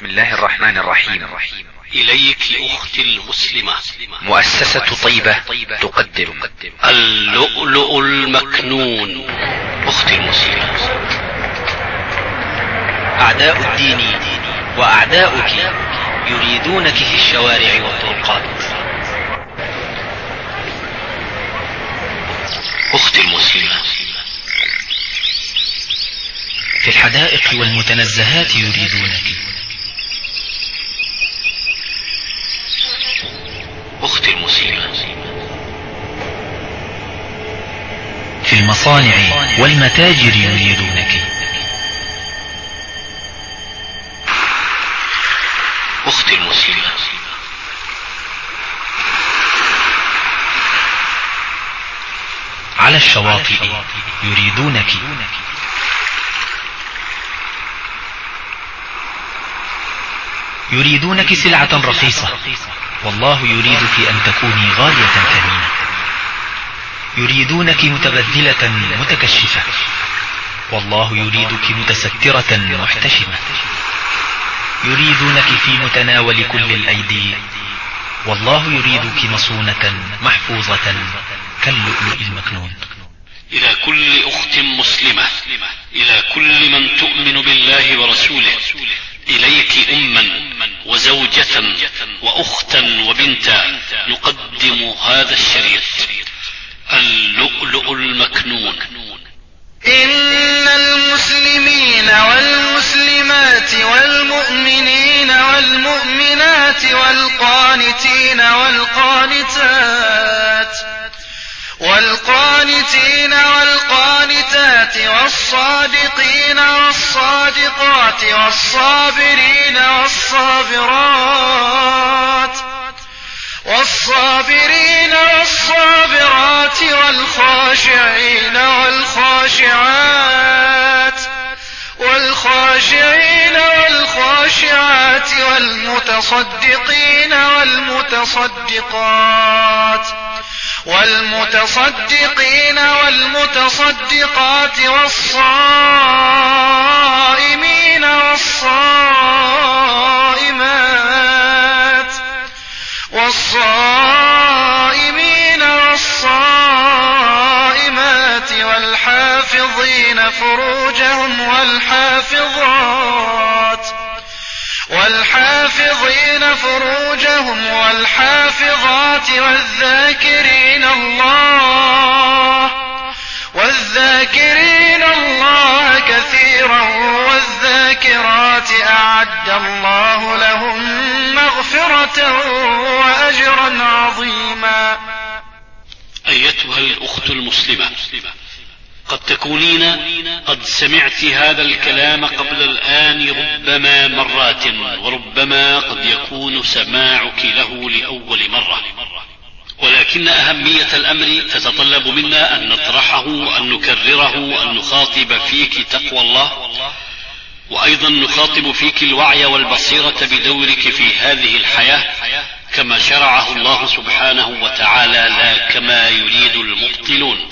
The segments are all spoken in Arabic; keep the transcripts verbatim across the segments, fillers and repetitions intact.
بسم الله الرحمن الرحيم. إليك أختي المسلمة. مؤسسة طيبة تقدم اللؤلؤ المكنون. أختي المسلمة، أعداء الدين وأعداؤك يريدونك في الشوارع والطرقات. أختي المسلمة، في الحدائق والمتنزهات يريدونك. أختي المسلمة، في المصانع والمتاجر يريدونك. أختي المسلمة، على الشواطئ يريدونك. يريدونك سلعة رخيصة، والله يريدك أن تكوني غالية ثمينة. يريدونك متبذلة متكشفة، والله يريدك متسترة محتشمة. يريدونك في متناول كل الأيدي، والله يريدك مصونة محفوظة كاللؤلؤ المكنون. إلى كل أخت مسلمة، إلى كل من تؤمن بالله ورسوله، إليك أما وزوجة وأختا وبنتا، نقدم هذا الشريط اللؤلؤ المكنون. إن المسلمين والمسلمات والمؤمنين والمؤمنات والقانتين والقانتات والقانتين والقانتات والصادقين والصادقات والصابرين والصابرات والصابرين والصابرات والخاشعين والخاشعات والخاشعين والخاشعات والمتصدقين والمتصدقات والمتصدقين والمتصدقات والصائمين والصائمات والصائمين والصائمات والحافظين فروجهم والحافظات والحافظين فروجهم والحافظات والذاكرين الله والذاكرين الله كثيرا والذاكرات أعد الله لهم مغفرة وأجرا عظيما. أيتها الأخت المسلمة، قد تكونين قد سمعت هذا الكلام قبل الآن ربما مرات، وربما قد يكون سماعك له لأول مرة، ولكن أهمية الأمر تتطلب منا أن نطرحه وأن نكرره وأن نخاطب فيك تقوى الله، وأيضا نخاطب فيك الوعي والبصيرة بدورك في هذه الحياة كما شرعه الله سبحانه وتعالى، لا كما يريد المبطلون.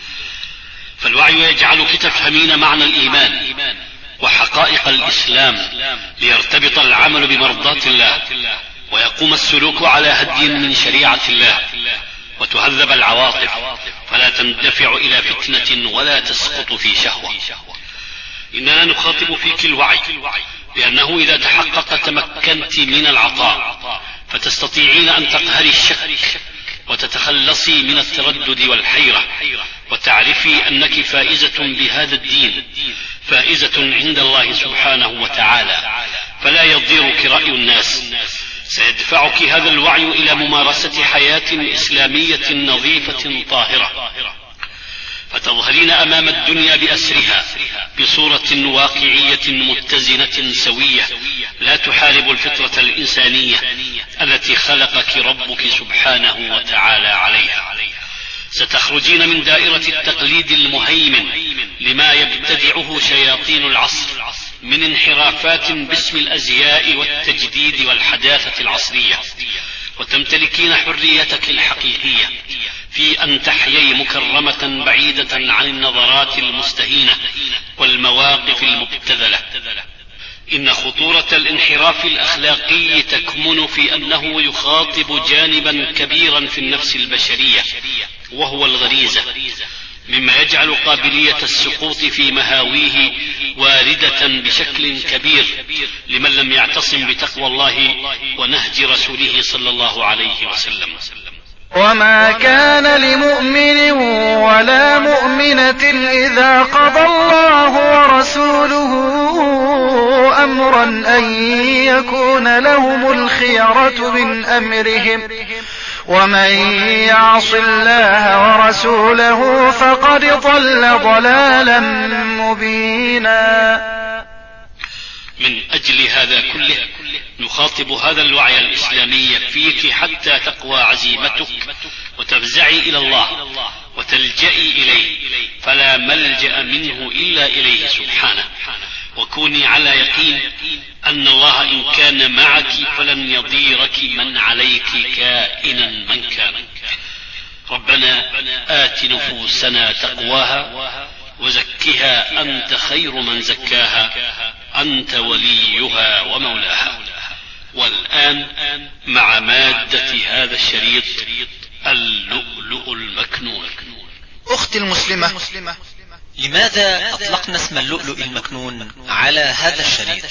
فالوعي يجعلك تفهمين معنى الإيمان وحقائق الإسلام، ليرتبط العمل بمرضاة الله، ويقوم السلوك على هدي من شريعة الله، وتهذب العواطف فلا تندفع إلى فتنة ولا تسقط في شهوة. إننا نخاطب فيك الوعي، لأنه إذا تحقق تمكنت من العطاء، فتستطيعين أن تقهري الشك وتتخلصي من التردد والحيرة، وتعرفي أنك فائزة بهذا الدين، فائزة عند الله سبحانه وتعالى، فلا يضيرك رأي الناس. سيدفعك هذا الوعي إلى ممارسة حياة إسلامية نظيفة طاهرة، فتظهرين أمام الدنيا بأسرها بصورة واقعية متزنة سوية، لا تحارب الفطرة الإنسانية التي خلقك ربك سبحانه وتعالى عليها. ستخرجين من دائرة التقليد المهيمن لما يبتدعه شياطين العصر من انحرافات باسم الأزياء والتجديد والحداثة العصرية، وتمتلكين حريتك الحقيقية في أن تحيي مكرمة بعيدة عن النظرات المستهينة والمواقف المبتذلة. إن خطورة الانحراف الأخلاقي تكمن في أنه يخاطب جانبا كبيرا في النفس البشرية، وهو الغريزة، مما يجعل قابلية السقوط في مهاويه واردة بشكل كبير لمن لم يعتصم بتقوى الله ونهج رسوله صلى الله عليه وسلم. وما كان لمؤمن ولا مؤمنة إذا قضى الله ورسوله أمرا أن يكون لهم الخيرة من أمرهم ومن يعص الله ورسوله فقد ضل ضلالا مبينا. من أجل هذا كله نخاطب هذا الوعي الإسلامي فيك حتى تقوى عزيمتك وتفزعي إلى الله وتلجئي إليه، فلا ملجأ منه إلا إليه سبحانه، وكوني على يقين أن الله إن كان معك فلن يضيرك من عليك كائنا من كان. ربنا آت نفوسنا تقواها وزكها أنت خير من زكاها أنت وليها ومولاها. والآن مع مادة هذا الشريط اللؤلؤ المكنون. أختي المسلمة، لماذا أطلقنا اسم اللؤلؤ المكنون على هذا الشريط؟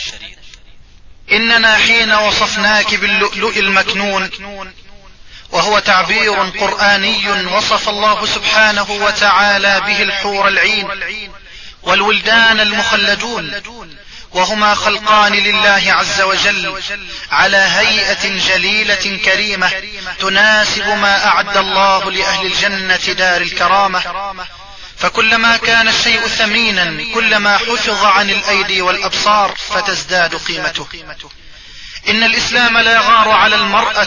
إننا حين وصفناك باللؤلؤ المكنون، وهو تعبير قرآني وصف الله سبحانه وتعالى به الحور العين والولدان المخلدون، وهما خلقان لله عز وجل على هيئة جليلة كريمة تناسب ما أعد الله لأهل الجنة دار الكرامة. فكلما كان الشيء ثمينا كلما حفظ عن الأيدي والأبصار فتزداد قيمته. إن الإسلام لا يغار على المرأة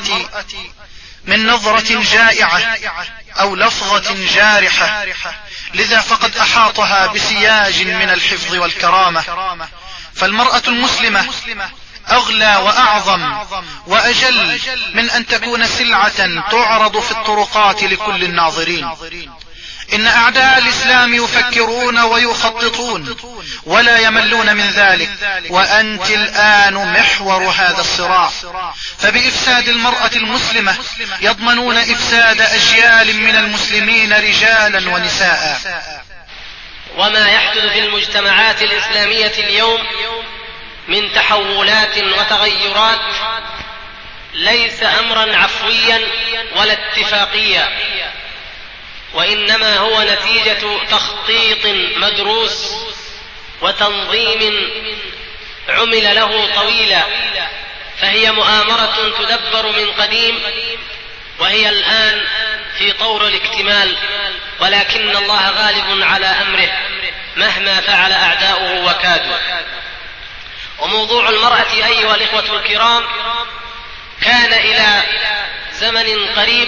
من نظرة جائعة أو لفظة جارحة، لذا فقد أحاطها بسياج من الحفظ والكرامة. فالمرأة المسلمة أغلى وأعظم وأجل من أن تكون سلعة تعرض في الطرقات لكل الناظرين. إن أعداء الإسلام يفكرون ويخططون ولا يملون من ذلك، وأنت الآن محور هذا الصراع. فبإفساد المرأة المسلمة يضمنون إفساد أجيال من المسلمين رجالا ونساء. وما يحدث في المجتمعات الإسلامية اليوم من تحولات وتغيرات ليس أمرا عفويا ولا اتفاقيا، وإنما هو نتيجة تخطيط مدروس وتنظيم عمل له طويلا، فهي مؤامرة تدبر من قديم وهي الآن في طور الاكتمال، ولكن الله غالب على أمره مهما فعل أعداؤه وكادوا. وموضوع المرأة أيها الإخوة الكرام كان إلى زمن قريب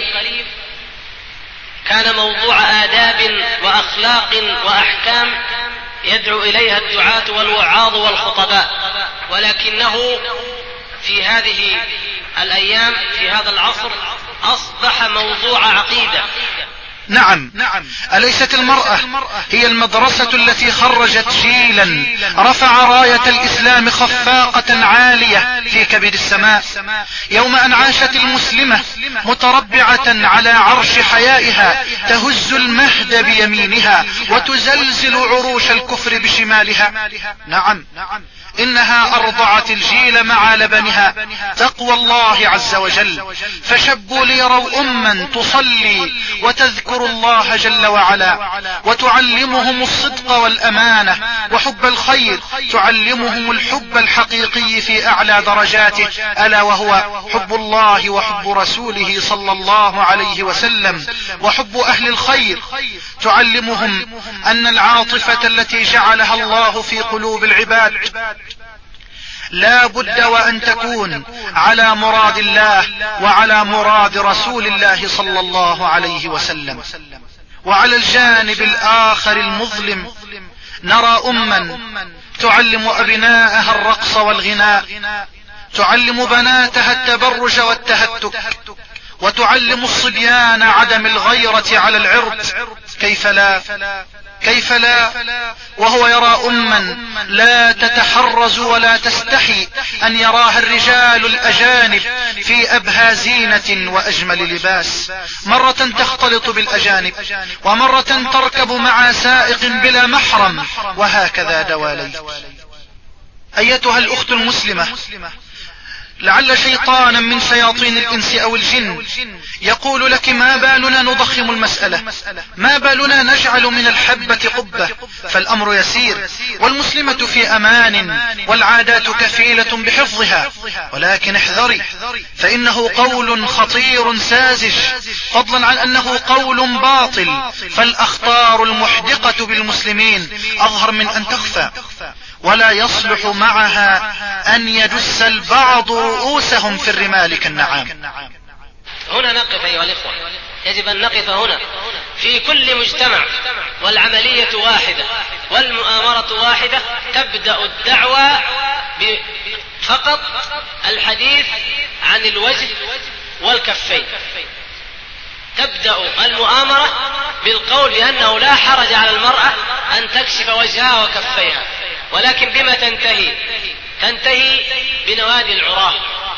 كان موضوع آداب وأخلاق وأحكام يدعو إليها الدعاة والوعاظ والخطباء، ولكنه في هذه الأيام في هذا العصر أصبح موضوع عقيدة. نعم، أليست المرأة هي المدرسة التي خرجت جيلا رفع راية الإسلام خفاقة عالية في كبد السماء، يوم أن عاشت المسلمة متربعة على عرش حيائها تهز المهد بيمينها وتزلزل عروش الكفر بشمالها. نعم، إنها أرضعت الجيل مع لبنها تقوى الله عز وجل، فشبوا ليروا أما تصلي وتذكر الله جل وعلا وتعلمهم الصدق والأمانة وحب الخير، تعلمهم الحب الحقيقي في أعلى درجاته، ألا وهو حب الله وحب رسوله صلى الله عليه وسلم وحب أهل الخير. تعلمهم أن العاطفة التي جعلها الله في قلوب العباد لا بد وأن تكون على مراد الله وعلى مراد رسول الله صلى الله عليه وسلم. وعلى الجانب الآخر المظلم نرى أما تعلم أبناءها الرقص والغناء، تعلم بناتها التبرج والتهتك، وتعلم الصبيان عدم الغيرة على العرض. كيف لا كيف لا، وهو يرى أما لا تتحرز ولا تستحي أن يراها الرجال الأجانب في أبهى زينة وأجمل لباس، مرة تختلط بالأجانب ومرة تركب مع سائق بلا محرم، وهكذا دواليك. أيتها الأخت المسلمة، لعل شيطانا من شياطين الإنس أو الجن يقول لك: ما بالنا نضخم المسألة، ما بالنا نجعل من الحبة قبة، فالأمر يسير والمسلمة في أمان والعادات كفيلة بحفظها. ولكن احذري، فإنه قول خطير ساذج، فضلا عن أنه قول باطل، فالأخطار المحدقة بالمسلمين أظهر من أن تخفى، ولا يصلح معها أن يدس البعض رؤوسهم في الرمال كالنعام. هنا نقف أيها الإخوة، يجب أن نقف هنا. في كل مجتمع والعملية واحدة والمؤامرة واحدة، تبدأ الدعوة فقط الحديث عن الوجه والكفين. تبدأ المؤامرة بالقول بأنه لا حرج على المرأة أن تكشف وجهها وكفيها، ولكن بما تنتهي؟ تنتهي بنوادي العراة،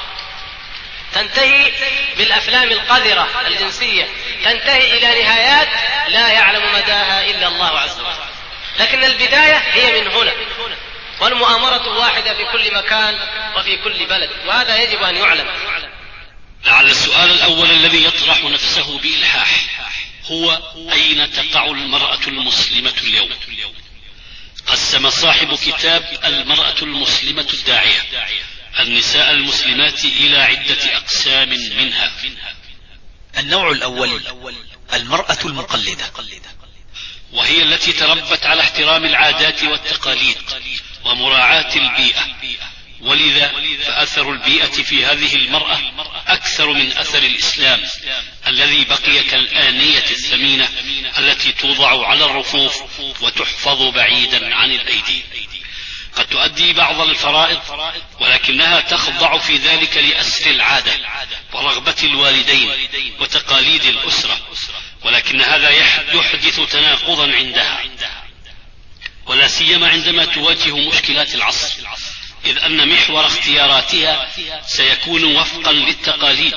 تنتهي بالأفلام القذرة الجنسية، تنتهي إلى نهايات لا يعلم مداها إلا الله عز وجل. لكن البداية هي من هنا، والمؤامرة واحدة في كل مكان وفي كل بلد، وهذا يجب أن يعلم. لعل السؤال الأول الذي يطرح نفسه بإلحاح هو: أين تقع المرأة المسلمة اليوم؟ قسم صاحب كتاب المرأة المسلمة الداعية النساء المسلمات إلى عدة أقسام منها. النوع الأول المرأة المقلدة، وهي التي تربت على احترام العادات والتقاليد ومراعاة البيئة، ولذا فأثر البيئة في هذه المرأة أكثر من أثر الإسلام الذي بقي كالآنية الثمينة التي توضع على الرفوف وتحفظ بعيدا عن الأيدي. قد تؤدي بعض الفرائض، ولكنها تخضع في ذلك لأسر العادة ورغبة الوالدين وتقاليد الأسرة، ولكن هذا يحدث تناقضا عندها، ولا سيما عندما تواجه مشكلات العصر، إذ أن محور اختياراتها سيكون وفقا للتقاليد.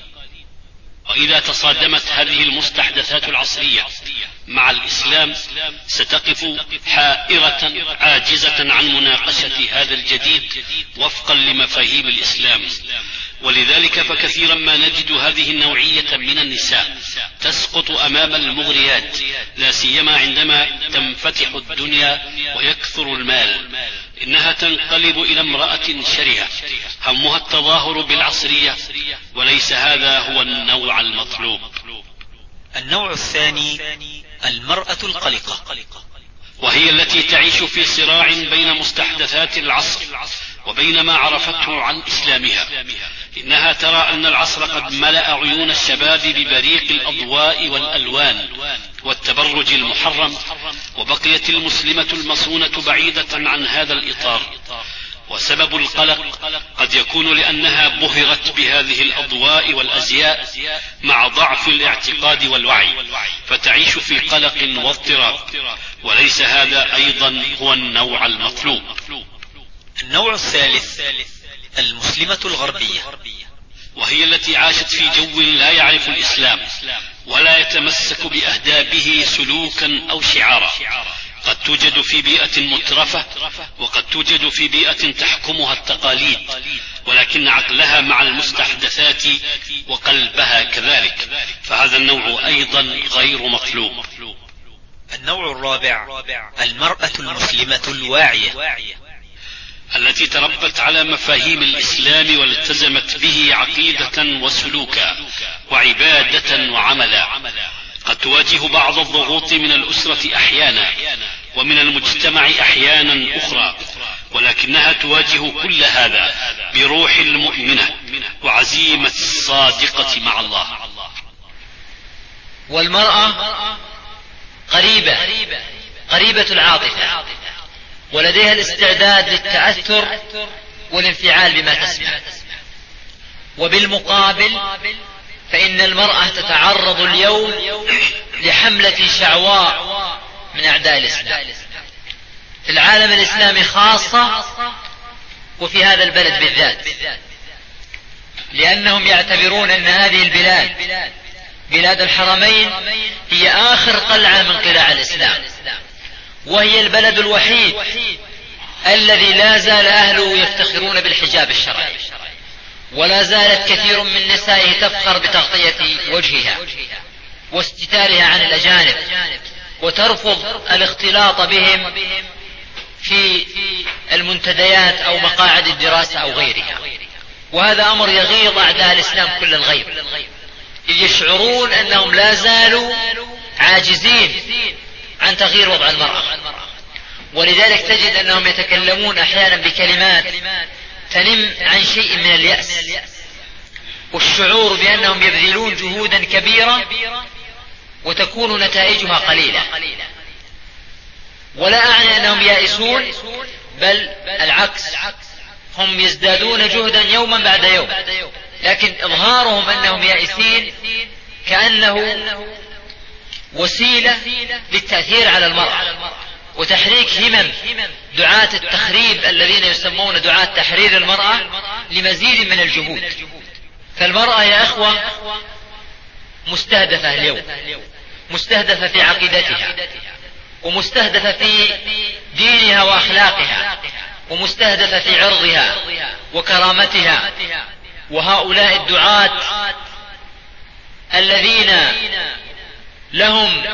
وإذا تصادمت هذه المستحدثات العصرية مع الإسلام ستقف حائرة عاجزة عن مناقشة هذا الجديد وفقا لمفاهيم الإسلام. ولذلك فكثيرا ما نجد هذه النوعية من النساء تسقط أمام المغريات، لا سيما عندما تنفتح الدنيا ويكثر المال. إنها تنقلب إلى امرأة شرهة همها التظاهر بالعصرية، وليس هذا هو النوع المطلوب. النوع الثاني المرأة القلقة، وهي التي تعيش في صراع بين مستحدثات العصر وبين ما عرفته عن إسلامها. إنها ترى أن العصر قد ملأ عيون الشباب ببريق الأضواء والألوان والتبرج المحرم، وبقيت المسلمة المصونة بعيدة عن هذا الإطار. وسبب القلق قد يكون لأنها بهرت بهذه الأضواء والأزياء مع ضعف الاعتقاد والوعي، فتعيش في قلق واضطراب، وليس هذا أيضا هو النوع المطلوب. النوع الثالث المسلمة الغربية، وهي التي عاشت في جو لا يعرف الإسلام ولا يتمسك بأهدابه سلوكا أو شعارا. قد توجد في بيئة مترفة، وقد توجد في بيئة تحكمها التقاليد، ولكن عقلها مع المستحدثات وقلبها كذلك، فهذا النوع أيضا غير مطلوب. النوع الرابع المرأة المسلمة الواعية، التي تربت على مفاهيم الإسلام والتزمت به عقيدة وسلوكا وعبادة وعملا. قد تواجه بعض الضغوط من الأسرة أحيانا ومن المجتمع أحيانا أخرى، ولكنها تواجه كل هذا بروح المؤمنة وعزيمة الصادقة مع الله. والمرأة قريبة قريبة العاطفة، ولديها الاستعداد للتأثر والانفعال بما تسمع. وبالمقابل فإن المرأة تتعرض اليوم لحملة شعواء من أعداء الإسلام في العالم الإسلامي خاصة وفي هذا البلد بالذات، لأنهم يعتبرون أن هذه البلاد بلاد الحرمين هي آخر قلعة من قلاع الإسلام، وهي البلد الوحيد الذي لا زال أهله يفتخرون بالحجاب الشرعي، ولا زالت كثير من نسائه تفخر بتغطية وجهها واستتارها عن الأجانب، وترفض الاختلاط بهم في المنتديات أو مقاعد الدراسة أو غيرها. وهذا أمر يغيظ أعداء الإسلام كل الغيظ، إذ يشعرون أنهم لا زالوا عاجزين عن تغيير وضع المرأة. ولذلك تجد أنهم يتكلمون أحيانا بكلمات تنم عن شيء من اليأس والشعور بأنهم يبذلون جهودا كبيرة وتكون نتائجها قليلة. ولا أعني أنهم يائسون، بل العكس، هم يزدادون جهدا يوما بعد يوم، لكن إظهارهم أنهم يائسين كأنه وسيلة للتأثير على المرأة وتحريك همم دعاة التخريب الذين يسمون دعاة تحرير المرأة لمزيد من الجهود. فالمرأة يا أخوة مستهدفة اليوم، مستهدفة في عقيدتها، ومستهدفة في دينها وأخلاقها، ومستهدفة في عرضها وكرامتها. وهؤلاء الدعاة الذين لهم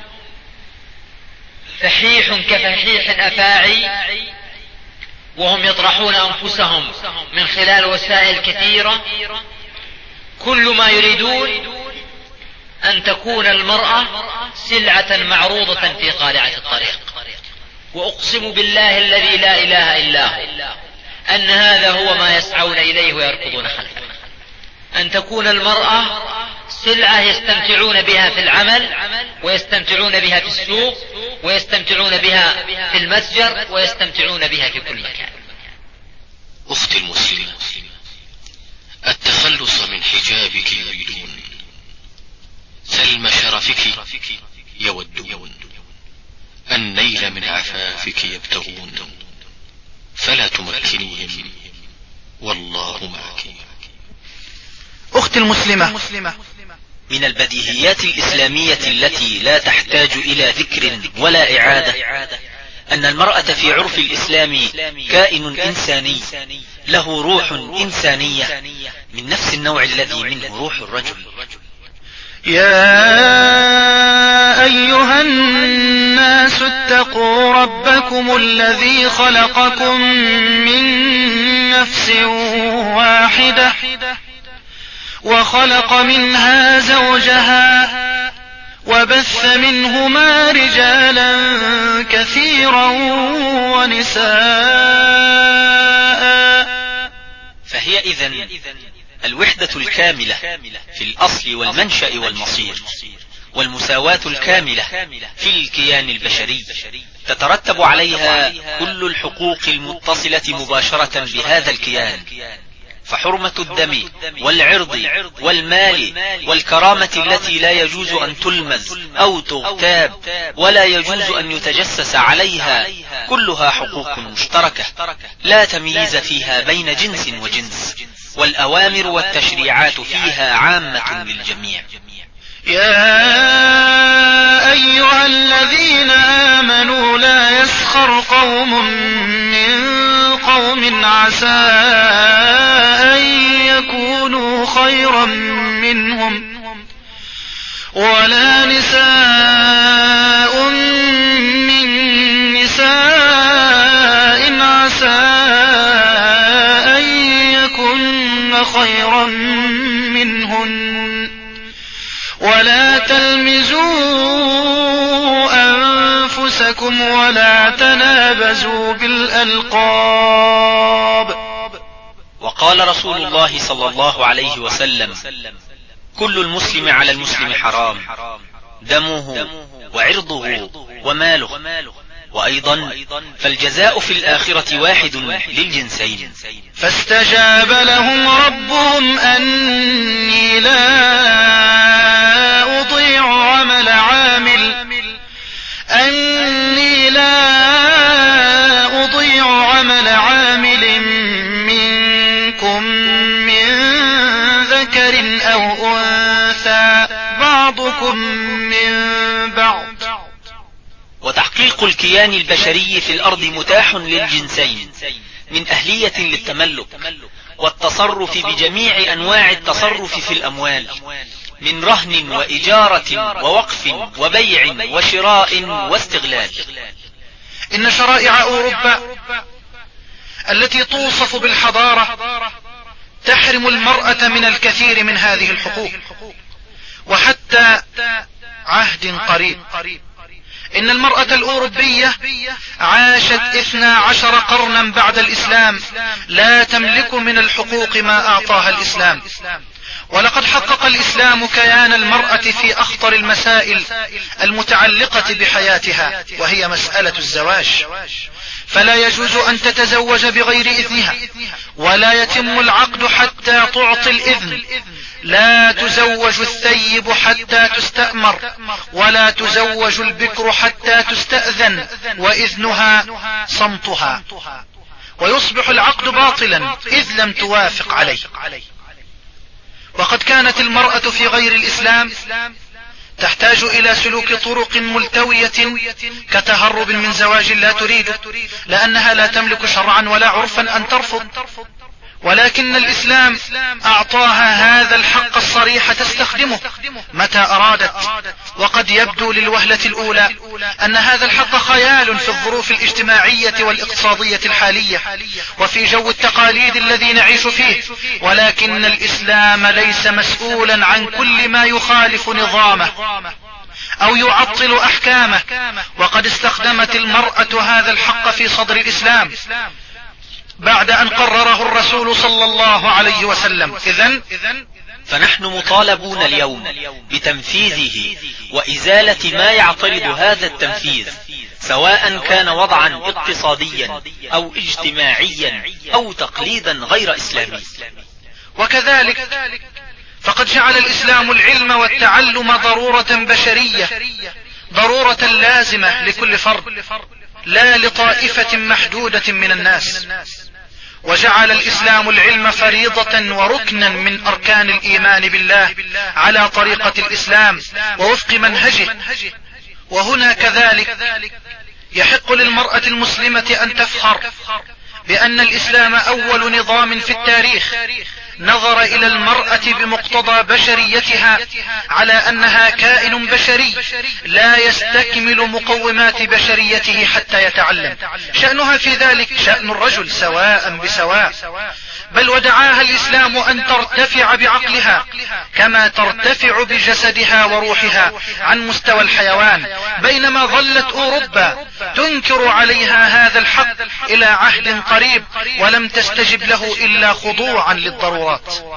فحيح كفحيح أفاعي وهم يطرحون أنفسهم من خلال وسائل كثيرة، كل ما يريدون أن تكون المرأة سلعة معروضة في قارعة الطريق. وأقسم بالله الذي لا إله إلا هو أن هذا هو ما يسعون إليه ويركضون خلفه، أن تكون المرأة سلعة يستمتعون بها في العمل، ويستمتعون بها في السوق، ويستمتعون بها في المتجر، ويستمتعون بها في كل مكان. أختي المسلمة، التخلص من حجابك يريدون، سلم شرفك يودون، النيل من عفافك يبتغون، فلا تمكنيهم والله معك. أختي المسلمة، من البديهيات الإسلامية التي لا تحتاج إلى ذكر ولا إعادة أن المرأة في عرف الإسلام كائن إنساني له روح إنسانية من نفس النوع الذي منه روح الرجل. يا أيها الناس اتقوا ربكم الذي خلقكم من نفس واحدة وخلق منها زوجها وبث منهما رجالا كثيرا ونساء. فهي إذن الوحدة الكاملة في الأصل والمنشأ والمصير، والمساواة الكاملة في الكيان البشري، تترتب عليها كل الحقوق المتصلة مباشرة بهذا الكيان، فحرمة الدم والعرض والمال والكرامة التي لا يجوز أن تلمز أو تغتاب ولا يجوز أن يتجسس عليها، كلها حقوق مشتركة لا تمييز فيها بين جنس وجنس، والأوامر والتشريعات فيها عامة للجميع. يا أيها الذين آمنوا لا يسخر قوم من قوم عسى أن يكونوا خيرا منهم ولا نساء من نساء عسى أن يكن خيرا منهن ولا تلمزوا أنفسكم ولا تنابزوا بالألقاب. وقال رسول الله صلى الله عليه وسلم: كل المسلم على المسلم حرام، دمه وعرضه وماله. وأيضا فالجزاء في الآخرة واحد للجنسين. فاستجاب لهم ربهم أني لا أضيع عمل عامل أني بعضكم من بعض. وتحقيق الكيان البشري في الأرض متاح للجنسين من أهلية للتملك والتصرف بجميع أنواع التصرف في الأموال، من رهن وإجارة ووقف وبيع وشراء واستغلال. إن شرائع أوروبا التي توصف بالحضارة تحرم المرأة من الكثير من هذه الحقوق. وحتى عهد قريب إن المرأة الأوروبية عاشت اثنا عشر قرنا بعد الإسلام لا تملك من الحقوق ما أعطاها الإسلام. ولقد حقق الإسلام كيان المرأة في أخطر المسائل المتعلقة بحياتها، وهي مسألة الزواج. فلا يجوز أن تتزوج بغير إذنها، ولا يتم العقد حتى تعطي الإذن. لا تزوج الثيب حتى تستأمر، ولا تزوج البكر حتى تستأذن، وإذنها صمتها. ويصبح العقد باطلا إذ لم توافق عليه. وقد كانت المرأة في غير الإسلام تحتاج إلى سلوك طرق ملتوية كتهرب من زواج لا تريده، لأنها لا تملك شرعا ولا عرفا أن ترفض. ولكن الإسلام أعطاها هذا الحق الصريح تستخدمه متى أرادت. وقد يبدو للوهلة الأولى أن هذا الحق خيال في الظروف الاجتماعية والاقتصادية الحالية وفي جو التقاليد الذي نعيش فيه، ولكن الإسلام ليس مسؤولا عن كل ما يخالف نظامه أو يعطل أحكامه. وقد استخدمت المرأة هذا الحق في صدر الإسلام بعد أن قرره الرسول صلى الله عليه وسلم. إذن فنحن مطالبون اليوم بتنفيذه وإزالة ما يعترض هذا التنفيذ، سواء كان وضعا اقتصاديا أو اجتماعيا أو تقليدا غير إسلامي. وكذلك فقد جعل الإسلام العلم والتعلم ضرورة بشرية، ضرورة لازمة لكل فرد لا لطائفة محدودة من الناس. وجعل الإسلام العلم فريضة وركنا من أركان الإيمان بالله على طريقة الإسلام ووفق منهجه. وهنا كذلك يحق للمرأة المسلمة أن تفخر بأن الإسلام أول نظام في التاريخ نظر إلى المرأة بمقتضى بشريتها على أنها كائن بشري لا يستكمل مقومات بشريته حتى يتعلم. شأنها في ذلك شأن الرجل سواء بسواء، بل ودعاها الإسلام أن ترتفع بعقلها كما ترتفع بجسدها وروحها عن مستوى الحيوان، بينما ظلت أوروبا تنكر عليها هذا الحق إلى عهد قريب ولم تستجب له إلا خضوعا للضرورات.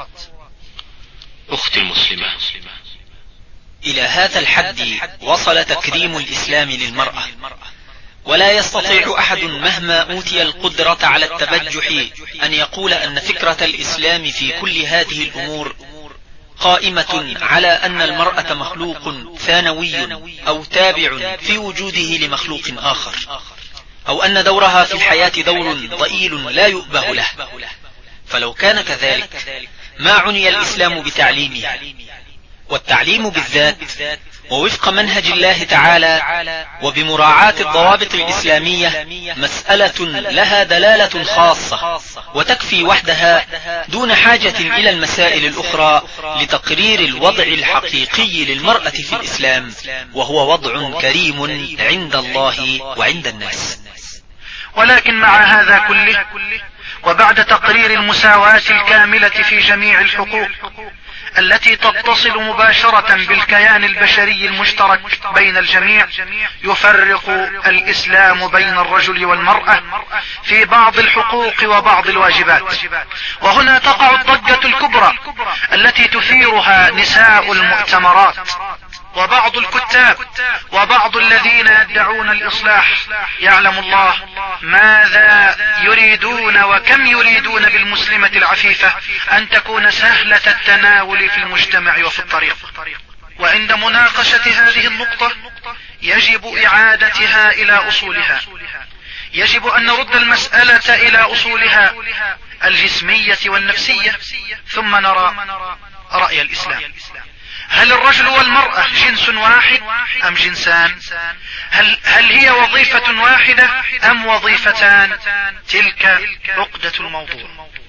أختي المسلمة، إلى هذا الحد وصل تكريم الإسلام للمرأة، ولا يستطيع أحد مهما أوتي القدرة على التبجح أن يقول أن فكرة الإسلام في كل هذه الأمور قائمة على أن المرأة مخلوق ثانوي أو تابع في وجوده لمخلوق آخر، أو أن دورها في الحياة دور ضئيل لا يؤبه له. فلو كان كذلك ما عني الإسلام بتعليمها، والتعليم بالذات ووفق منهج الله تعالى وبمراعاة الضوابط الإسلامية مسألة لها دلالة خاصة وتكفي وحدها دون حاجة إلى المسائل الأخرى لتقرير الوضع الحقيقي للمرأة في الإسلام، وهو وضع كريم عند الله وعند الناس. ولكن مع هذا كله وبعد تقرير المساواة الكاملة في جميع الحقوق التي تتصل مباشرة بالكيان البشري المشترك بين الجميع، يفرق الإسلام بين الرجل والمرأة في بعض الحقوق وبعض الواجبات. وهنا تقع الضجة الكبرى التي تثيرها نساء المؤتمرات وبعض الكتاب وبعض الذين يدعون الإصلاح. يعلم الله ماذا يريدون وكم يريدون بالمسلمة العفيفة أن تكون سهلة التناول في المجتمع وفي الطريق. وعند مناقشة هذه النقطة يجب إعادتها إلى أصولها. يجب أن نرد المسألة إلى أصولها الجسمية والنفسية، ثم نرى رأي الإسلام. هل الرجل والمرأة جنس واحد أم جنسان؟ هل, هل هي وظيفة واحدة أم وظيفتان؟ تلك عقدة الموضوع.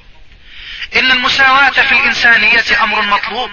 إن المساواة في الإنسانية أمر مطلوب،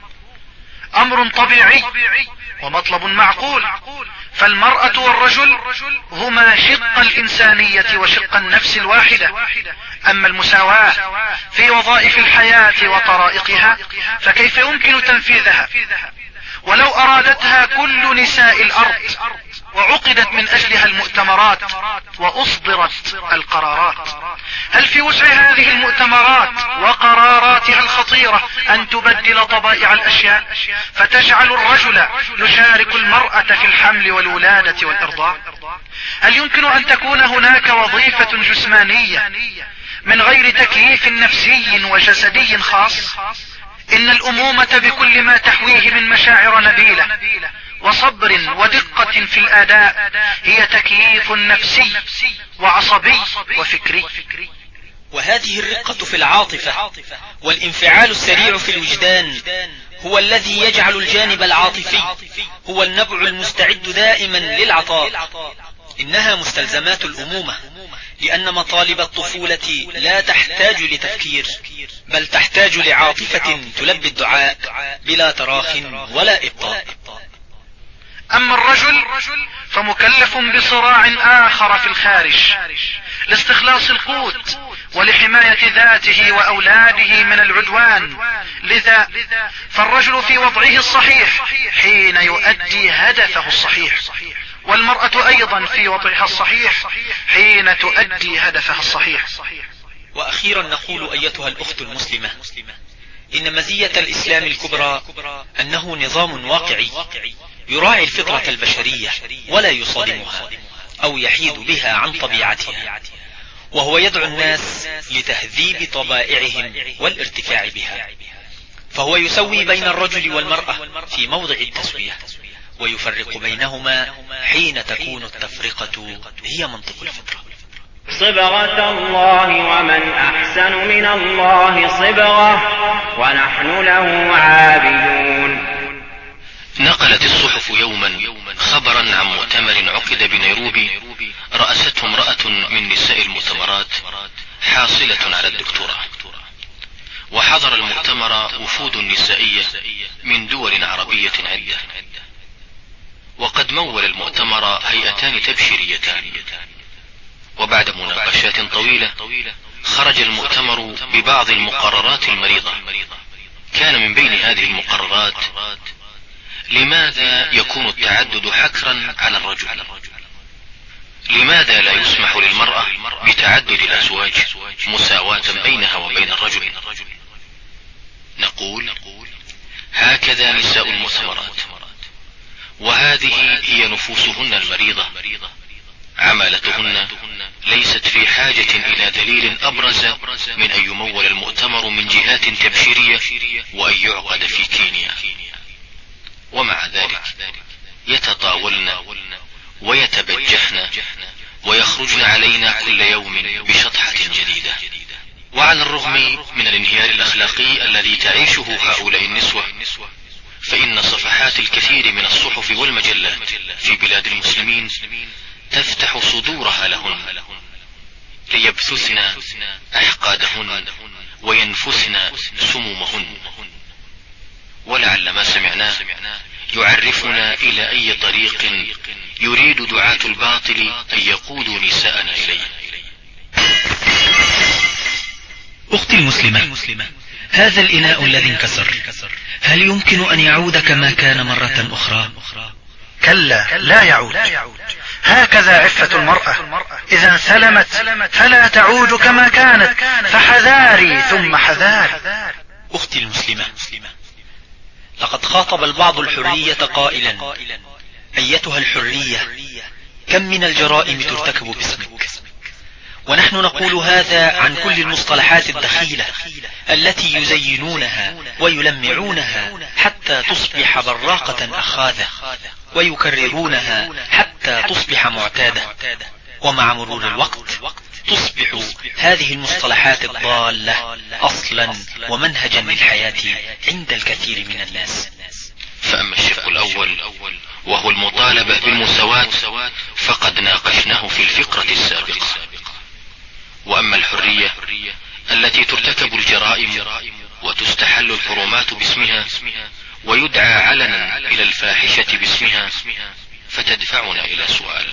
أمر طبيعي ومطلب معقول، فالمرأة والرجل هما شق الإنسانية وشق النفس الواحدة. أما المساواة في وظائف الحياة وطرائقها فكيف يمكن تنفيذها ولو أرادتها كل نساء الأرض وعقدت من أجلها المؤتمرات وأصدرت القرارات؟ هل في وسع هذه المؤتمرات وقراراتها الخطيرة أن تبدل طبائع الأشياء فتجعل الرجل يشارك المرأة في الحمل والولادة والإرضاع؟ هل يمكن أن تكون هناك وظيفة جسمانية من غير تكييف نفسي وجسدي خاص؟ إن الأمومة بكل ما تحويه من مشاعر نبيلة وصبر ودقة في الأداء هي تكييف نفسي وعصبي وفكري. وهذه الرقة في العاطفة والانفعال السريع في الوجدان هو الذي يجعل الجانب العاطفي هو النبع المستعد دائما للعطاء. إنها مستلزمات الأمومة، لأن مطالب الطفولة لا تحتاج لتفكير بل تحتاج لعاطفة تلبي الدعاء بلا تراخ ولا إبطاء. أما الرجل فمكلف بصراع آخر في الخارج لاستخلاص القوت ولحماية ذاته وأولاده من العدوان. لذا فالرجل في وضعه الصحيح حين يؤدي هدفه الصحيح، والمرأة أيضا في وضعها الصحيح حين تؤدي هدفها الصحيح. وأخيرا نقول أيتها الأخت المسلمة، إن مزية الإسلام الكبرى أنه نظام واقعي يراعي الفطرة البشرية ولا يصادمها أو يحيد بها عن طبيعتها، وهو يدعو الناس لتهذيب طبائعهم والارتفاع بها، فهو يسوي بين الرجل والمرأة في موضع التسوية ويفرق بينهما حين تكون التفرقة هي منطق الفطرة. صبغة الله ومن أحسن من الله صبغة ونحن له عابدون. نقلت الصحف يوما خبرا عن مؤتمر عقد بنيروبي رأسته امرأة من نساء المؤتمرات حاصلة على الدكتوراه، وحضر المؤتمر وفود نسائية من دول عربية عدة، وقد مول المؤتمر هيئتان تبشيريتان. وبعد مناقشات طويلة خرج المؤتمر ببعض المقررات المريضة. كان من بين هذه المقررات: لماذا يكون التعدد حكرا على الرجل؟ لماذا لا يسمح للمرأة بتعدد الأزواج مساواة بينها وبين الرجل؟ نقول: هكذا نساء المؤتمرات، وهذه هي نفوسهن المريضة. عمالتهن ليست في حاجة إلى دليل أبرز من أن يمول المؤتمر من جهات تبشيرية وأن يعقد في كينيا. ومع ذلك يتطاولن ويتبجحن ويخرجن علينا كل يوم بشطحة جديدة. وعلى الرغم من الانهيار الأخلاقي الذي تعيشه هؤلاء النسوة، فإن صفحات الكثير من الصحف والمجلات في بلاد المسلمين تفتح صدورها لهن ليبثثن أحقادهن وينفثن سمومهن. ولعل ما سمعناه يعرفنا إلى أي طريق يريد دعاة الباطل أن يقودوا نساءنا إليه. أختي المسلمة، هذا الإناء الذي انكسر هل يمكن أن يعود كما كان مرة أخرى؟ كلا، لا يعود. هكذا عفة المرأة، إذا انسلمت فلا تعود كما كانت، فحذاري ثم حذاري. أختي المسلمة، لقد خاطب البعض الحرية قائلا: أيتها الحرية، كم من الجرائم ترتكب باسمك. ونحن نقول هذا عن كل المصطلحات الدخيلة التي يزينونها ويلمعونها حتى تصبح براقة أخاذة، ويكررونها حتى تصبح معتادة. ومع مرور الوقت تصبح هذه المصطلحات الضالة أصلا ومنهجا للحياة عند الكثير من الناس. فأما الشق الأول وهو المطالبة بالمساواة فقد ناقشناه في الفقرة السابقة. وأما الحرية التي ترتكب الجرائم وتستحل الحرمات باسمها ويدعى علنا إلى الفاحشة باسمها فتدفعنا إلى سؤال: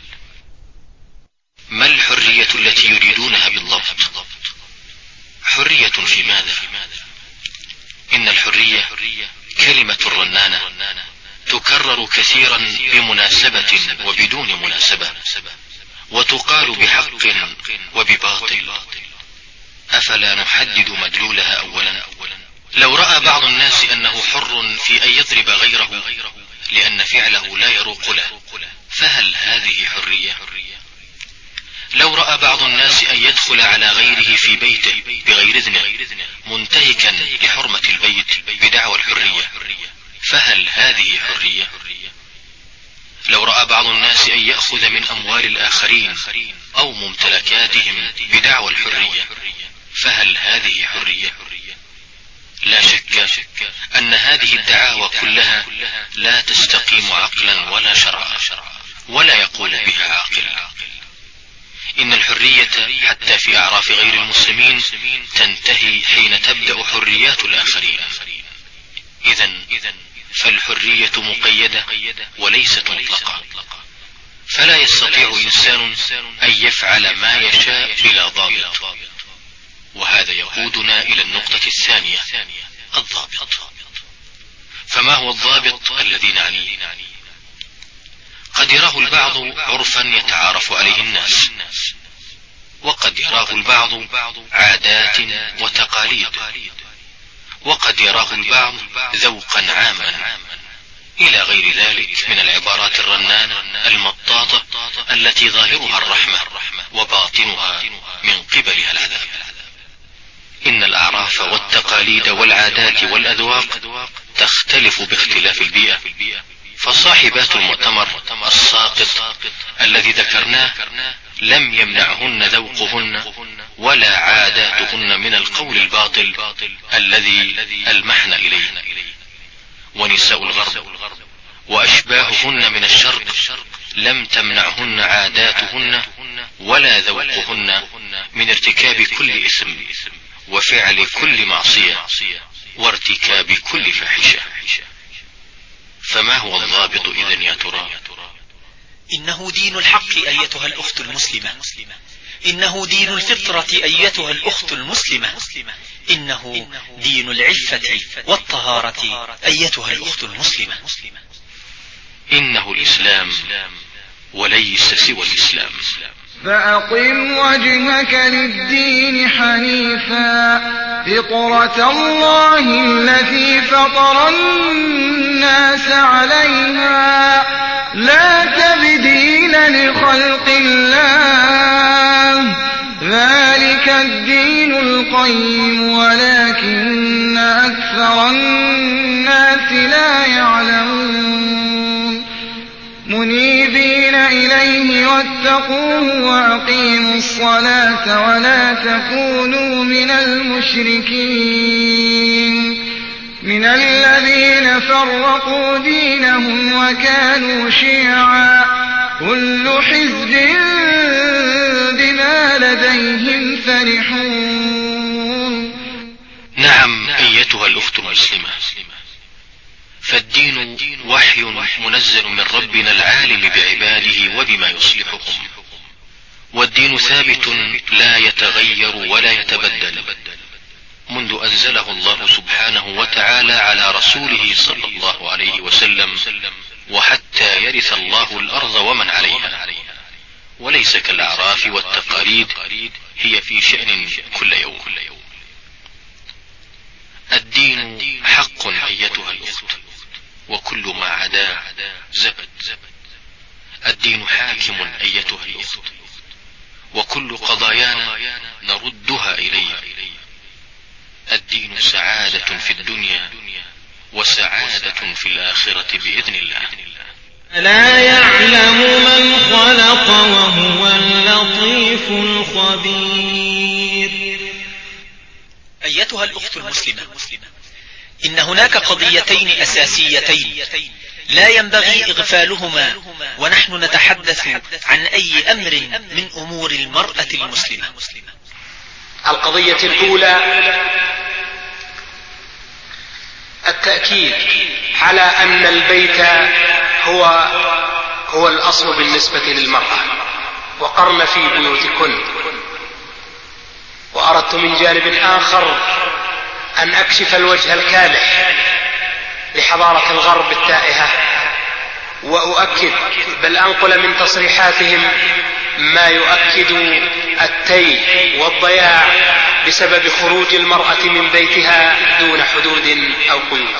ما الحرية التي يريدونها بالضبط؟ حرية في ماذا؟ إن الحرية كلمة رنانة تكرر كثيرا بمناسبة وبدون مناسبة، وتقال بحق وبباطل. أفلا نحدد مدلولها أولا؟ لو رأى بعض الناس أنه حر في أن يضرب غيره لأن فعله لا يروق له، فهل هذه حرية؟ لو رأى بعض الناس أن يدخل على غيره في بيته بغير إذنه منتهكا لحرمة البيت بدعوى الحرية، فهل هذه حرية؟ لو رأى بعض الناس أن يأخذ من أموال الآخرين أو ممتلكاتهم بدعوى الحرية، فهل هذه حرية؟ لا شك أن هذه الدعاوى كلها لا تستقيم عقلا ولا شرعا، ولا يقول بها عاقل. إن الحرية حتى في أعراف غير المسلمين تنتهي حين تبدأ حريات الآخرين. إذن فالحرية مقيدة وليست مطلقة، فلا يستطيع إنسان أن يفعل ما يشاء بلا ضابط. وهذا يقودنا إلى النقطة الثانية، الضابط. فما هو الضابط الذي نعنيه؟ قد يراه البعض عرفا يتعارف عليه الناس، وقد يراه البعض عادات وتقاليد، وقد يراه البعض ذوقا عاما، إلى غير ذلك من العبارات الرنانة المطاطة التي ظاهرها الرحمة وباطنها من قبلها العذاب. إن الأعراف والتقاليد والعادات والأذواق تختلف باختلاف البيئة، فصاحبات المؤتمر الساقط الذي ذكرناه لم يمنعهن ذوقهن ولا عاداتهن من القول الباطل الذي ألمحن إليه. ونساء الغرب وأشباههن من الشرق لم تمنعهن عاداتهن ولا ذوقهن من ارتكاب كل إثم وفعل كل معصية وارتكاب كل فاحشة. فما هو الضابط إذن يا ترى؟ إنه دين الحق أيتها الأخت المسلمة، إنه دين الفطرة أيتها الأخت المسلمة، إنه دين العفة والطهارة أيتها الأخت المسلمة. إنه الإسلام وليس سوى الإسلام. فأقم وجهك للدين حنيفا فطرة الله التي فطر الناس عليها لا تبديل لخلق الله ذلك الدين القيم ولكن أكثر الناس لا يعلمون. منيبين إليه واتقوه وأقيموا الصلاة ولا تكونوا من المشركين من الذين فرقوا دينهم وكانوا شيعا كل حزب بما لديهم فرحون. نعم أيتها الأخت المسلمة، فالدين وحي منزل من ربنا العالم بعباده وبما يصلحهم، والدين ثابت لا يتغير ولا يتبدل منذ أنزله الله سبحانه وتعالى على رسوله صلى الله عليه وسلم وحتى يرث الله الأرض ومن عليها، وليس كالأعراف والتقاليد هي في شأن كل يوم. الدين حق أيتها الأخت، وكل ما عداه زبد. الدين حاكم أيتها الأخت، وكل قضايانا نردها إليه. الدين سعادة في الدنيا وسعادة في الآخرة بإذن الله. لا يعلم من خلق وهو اللطيف الخبير. أيتها الأخت المسلمة، إن هناك قضيتين أساسيتين لا ينبغي إغفالهما ونحن نتحدث عن أي أمر من أمور المرأة المسلمة. القضية الأولى التأكيد على أن البيت هو هو الأصل بالنسبة للمرأة، وقرن في بيوتكن. وأردت من جانب آخر أن أكشف الوجه الكالح لحضارة الغرب التائهة، وأؤكد بل أنقل من تصريحاتهم ما يؤكد التيه والضياع بسبب خروج المرأة من بيتها دون حدود أو قيود.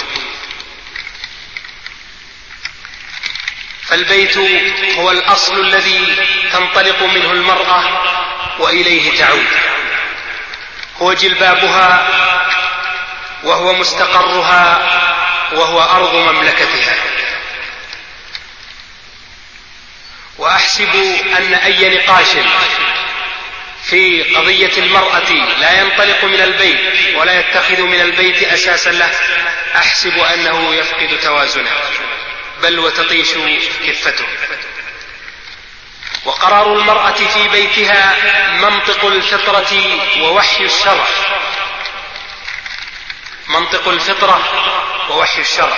فالبيت هو الأصل الذي تنطلق منه المرأة وإليه تعود، هو جلبابها وهو مستقرها وهو أرض مملكتها. وأحسب أن أي نقاش في قضية المرأة لا ينطلق من البيت ولا يتخذ من البيت أساسا له، أحسب أنه يفقد توازنه بل وتطيش كفته. وقرار المرأة في بيتها منطق الفطرة ووحي الشرع، منطق الفطرة ووحي الشرع.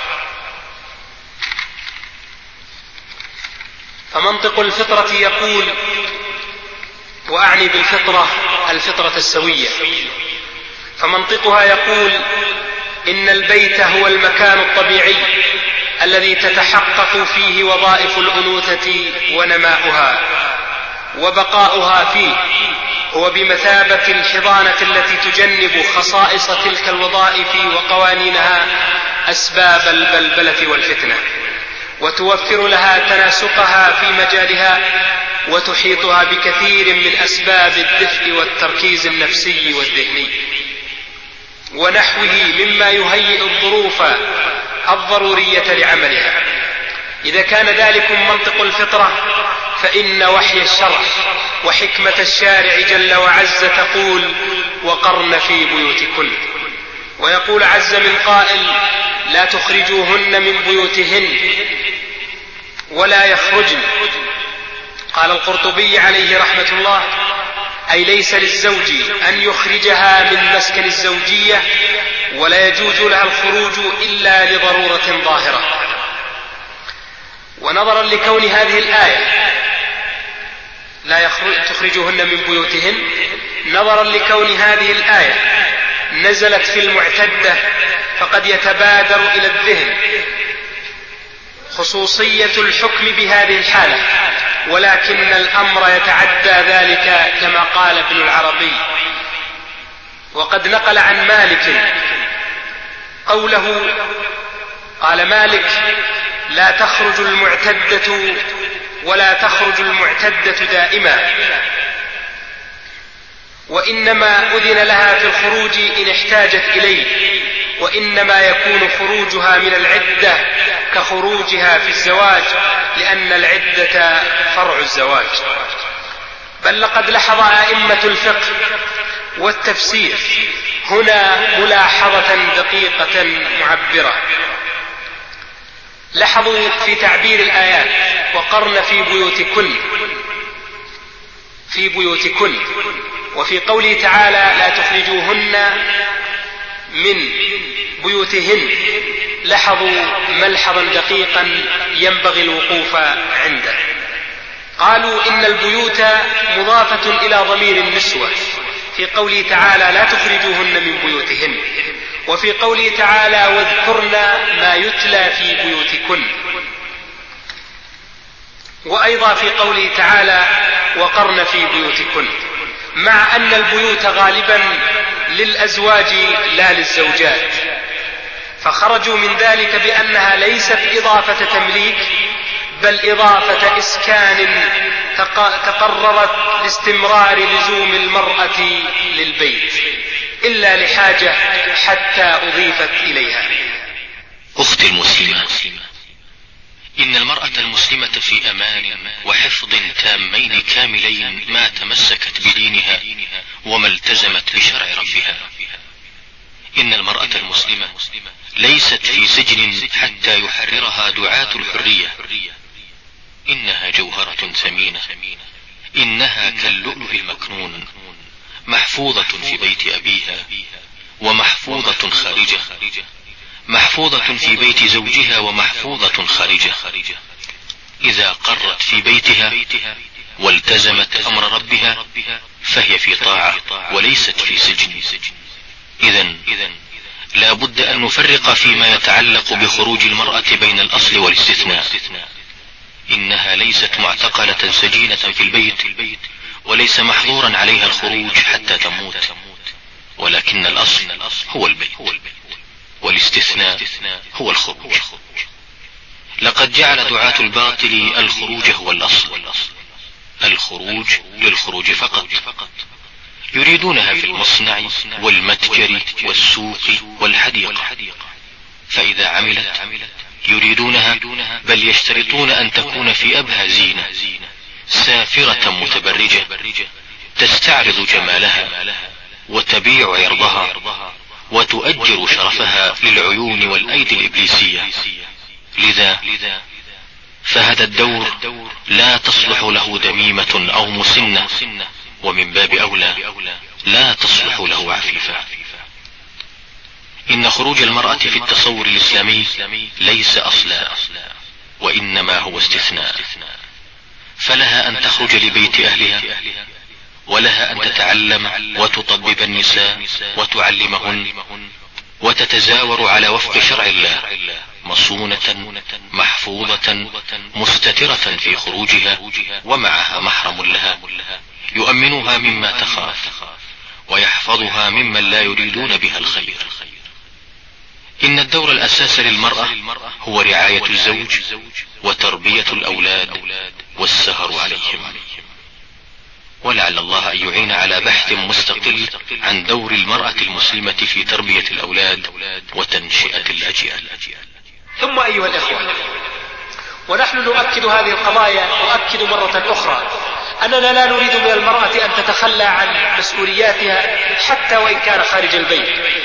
فمنطق الفطرة يقول، وأعني بالفطرة الفطرة السوية، فمنطقها يقول إن البيت هو المكان الطبيعي الذي تتحقق فيه وظائف الأنوثة ونماؤها وبقاؤها فيه، هو بمثابة الحضانة التي تجنب خصائص تلك الوظائف وقوانينها أسباب البلبلة والفتنة، وتوفر لها تناسقها في مجالها، وتحيطها بكثير من أسباب الدفء والتركيز النفسي والذهني ونحوه مما يهيئ الظروف الضرورية لعملها. إذا كان ذلك منطق الفطرة، فإن وحي الشرع وحكمة الشارع جل وعز تقول وقرن في بيوتكن. ويقول عز من قائل لا تخرجوهن من بيوتهن ولا يخرجن. قال القرطبي عليه رحمة الله أي ليس للزوج أن يخرجها من مسكن الزوجية، ولا يجوز لها الخروج إلا لضرورة ظاهرة. ونظرا لكون هذه الآية لا تخرجوهن من بيوتهن، نظرا لكون هذه الآية نزلت في المعتدة، فقد يتبادر إلى الذهن خصوصية الحكم بهذه الحالة، ولكن الأمر يتعدى ذلك كما قال ابن العربي. وقد نقل عن مالك قوله، قال مالك لا تخرج المعتدة ولا تخرج المعتدة دائما، وإنما أذن لها في الخروج إن احتاجت إليه، وإنما يكون خروجها من العدة كخروجها في الزواج، لأن العدة فرع الزواج. بل لقد لحظ أئمة الفقه والتفسير هنا ملاحظة دقيقة معبرة. لاحظوا في تعبير الآيات وقرن في بيوتكن في بيوتكن وفي قوله تعالى لا تخرجوهن من بيوتهن، لاحظوا ملحظا دقيقا ينبغي الوقوف عنده. قالوا إن البيوت مضافة إلى ضمير النسوة في قوله تعالى لا تخرجوهن من بيوتهن، وفي قوله تعالى واذكرن ما يتلى في بيوتكن، وأيضا في قوله تعالى وقرن في بيوتكن، مع أن البيوت غالبا للأزواج لا للزوجات، فخرجوا من ذلك بأنها ليست إضافة تمليك بل إضافة إسكان تقررت لاستمرار لزوم المرأة للبيت إلا لحاجة حتى أضيفت إليها. أختي المسلمة، إن المرأة المسلمة في أمان وحفظ تامين كاملين ما تمسكت بدينها وما التزمت بشرع ربها. إن المرأة المسلمة ليست في سجن حتى يحررها دعاة الحرية. إنها جوهرة ثمينة، إنها كاللؤلؤ المكنون، محفوظة في بيت أبيها ومحفوظة خارجه، محفوظة في بيت زوجها ومحفوظة خارجه. إذا قرت في بيتها والتزمت أمر ربها فهي في طاعة وليست في سجن. إذن لا بد أن نفرق فيما يتعلق بخروج المرأة بين الأصل والاستثناء. إنها ليست معتقلة سجينة في البيت، وليس محظورا عليها الخروج حتى تموت، ولكن الأصل هو البيت، والاستثناء هو الخروج. لقد جعل دعاة الباطل الخروج هو الأصل، الخروج للخروج فقط، يريدونها في المصنع والمتجر والسوق والحديقة، فإذا عملت يريدونها، بل يشترطون أن تكون في أبهى زينة، سافرة متبرجة تستعرض جمالها وتبيع عرضها وتؤجر شرفها للعيون والأيدي الإبليسية. لذا فهذا الدور لا تصلح له دميمة أو مسنة، ومن باب أولى لا تصلح له عفيفة. إن خروج المرأة في التصور الإسلامي ليس أصلا، وإنما هو استثناء، فلها أن تخرج لبيت أهلها، ولها أن تتعلم وتطبب النساء وتعلمهن، وتتزاور على وفق شرع الله، مصونة محفوظة مستترة في خروجها، ومعها محرم لها يؤمنها مما تخاف ويحفظها ممن لا يريدون بها الخير. إن الدور الأساس للمرأة هو رعاية الزوج وتربية الأولاد والسهر عليهم، ولعل الله أن يعين على بحث مستقل عن دور المرأة المسلمة في تربية الأولاد وتنشئة الأجيال. ثم أيها الإخوة، ونحن نؤكد هذه القضايا، نؤكد مرة أخرى أننا لا نريد من المرأة أن تتخلى عن مسؤولياتها حتى وإن كان خارج البيت،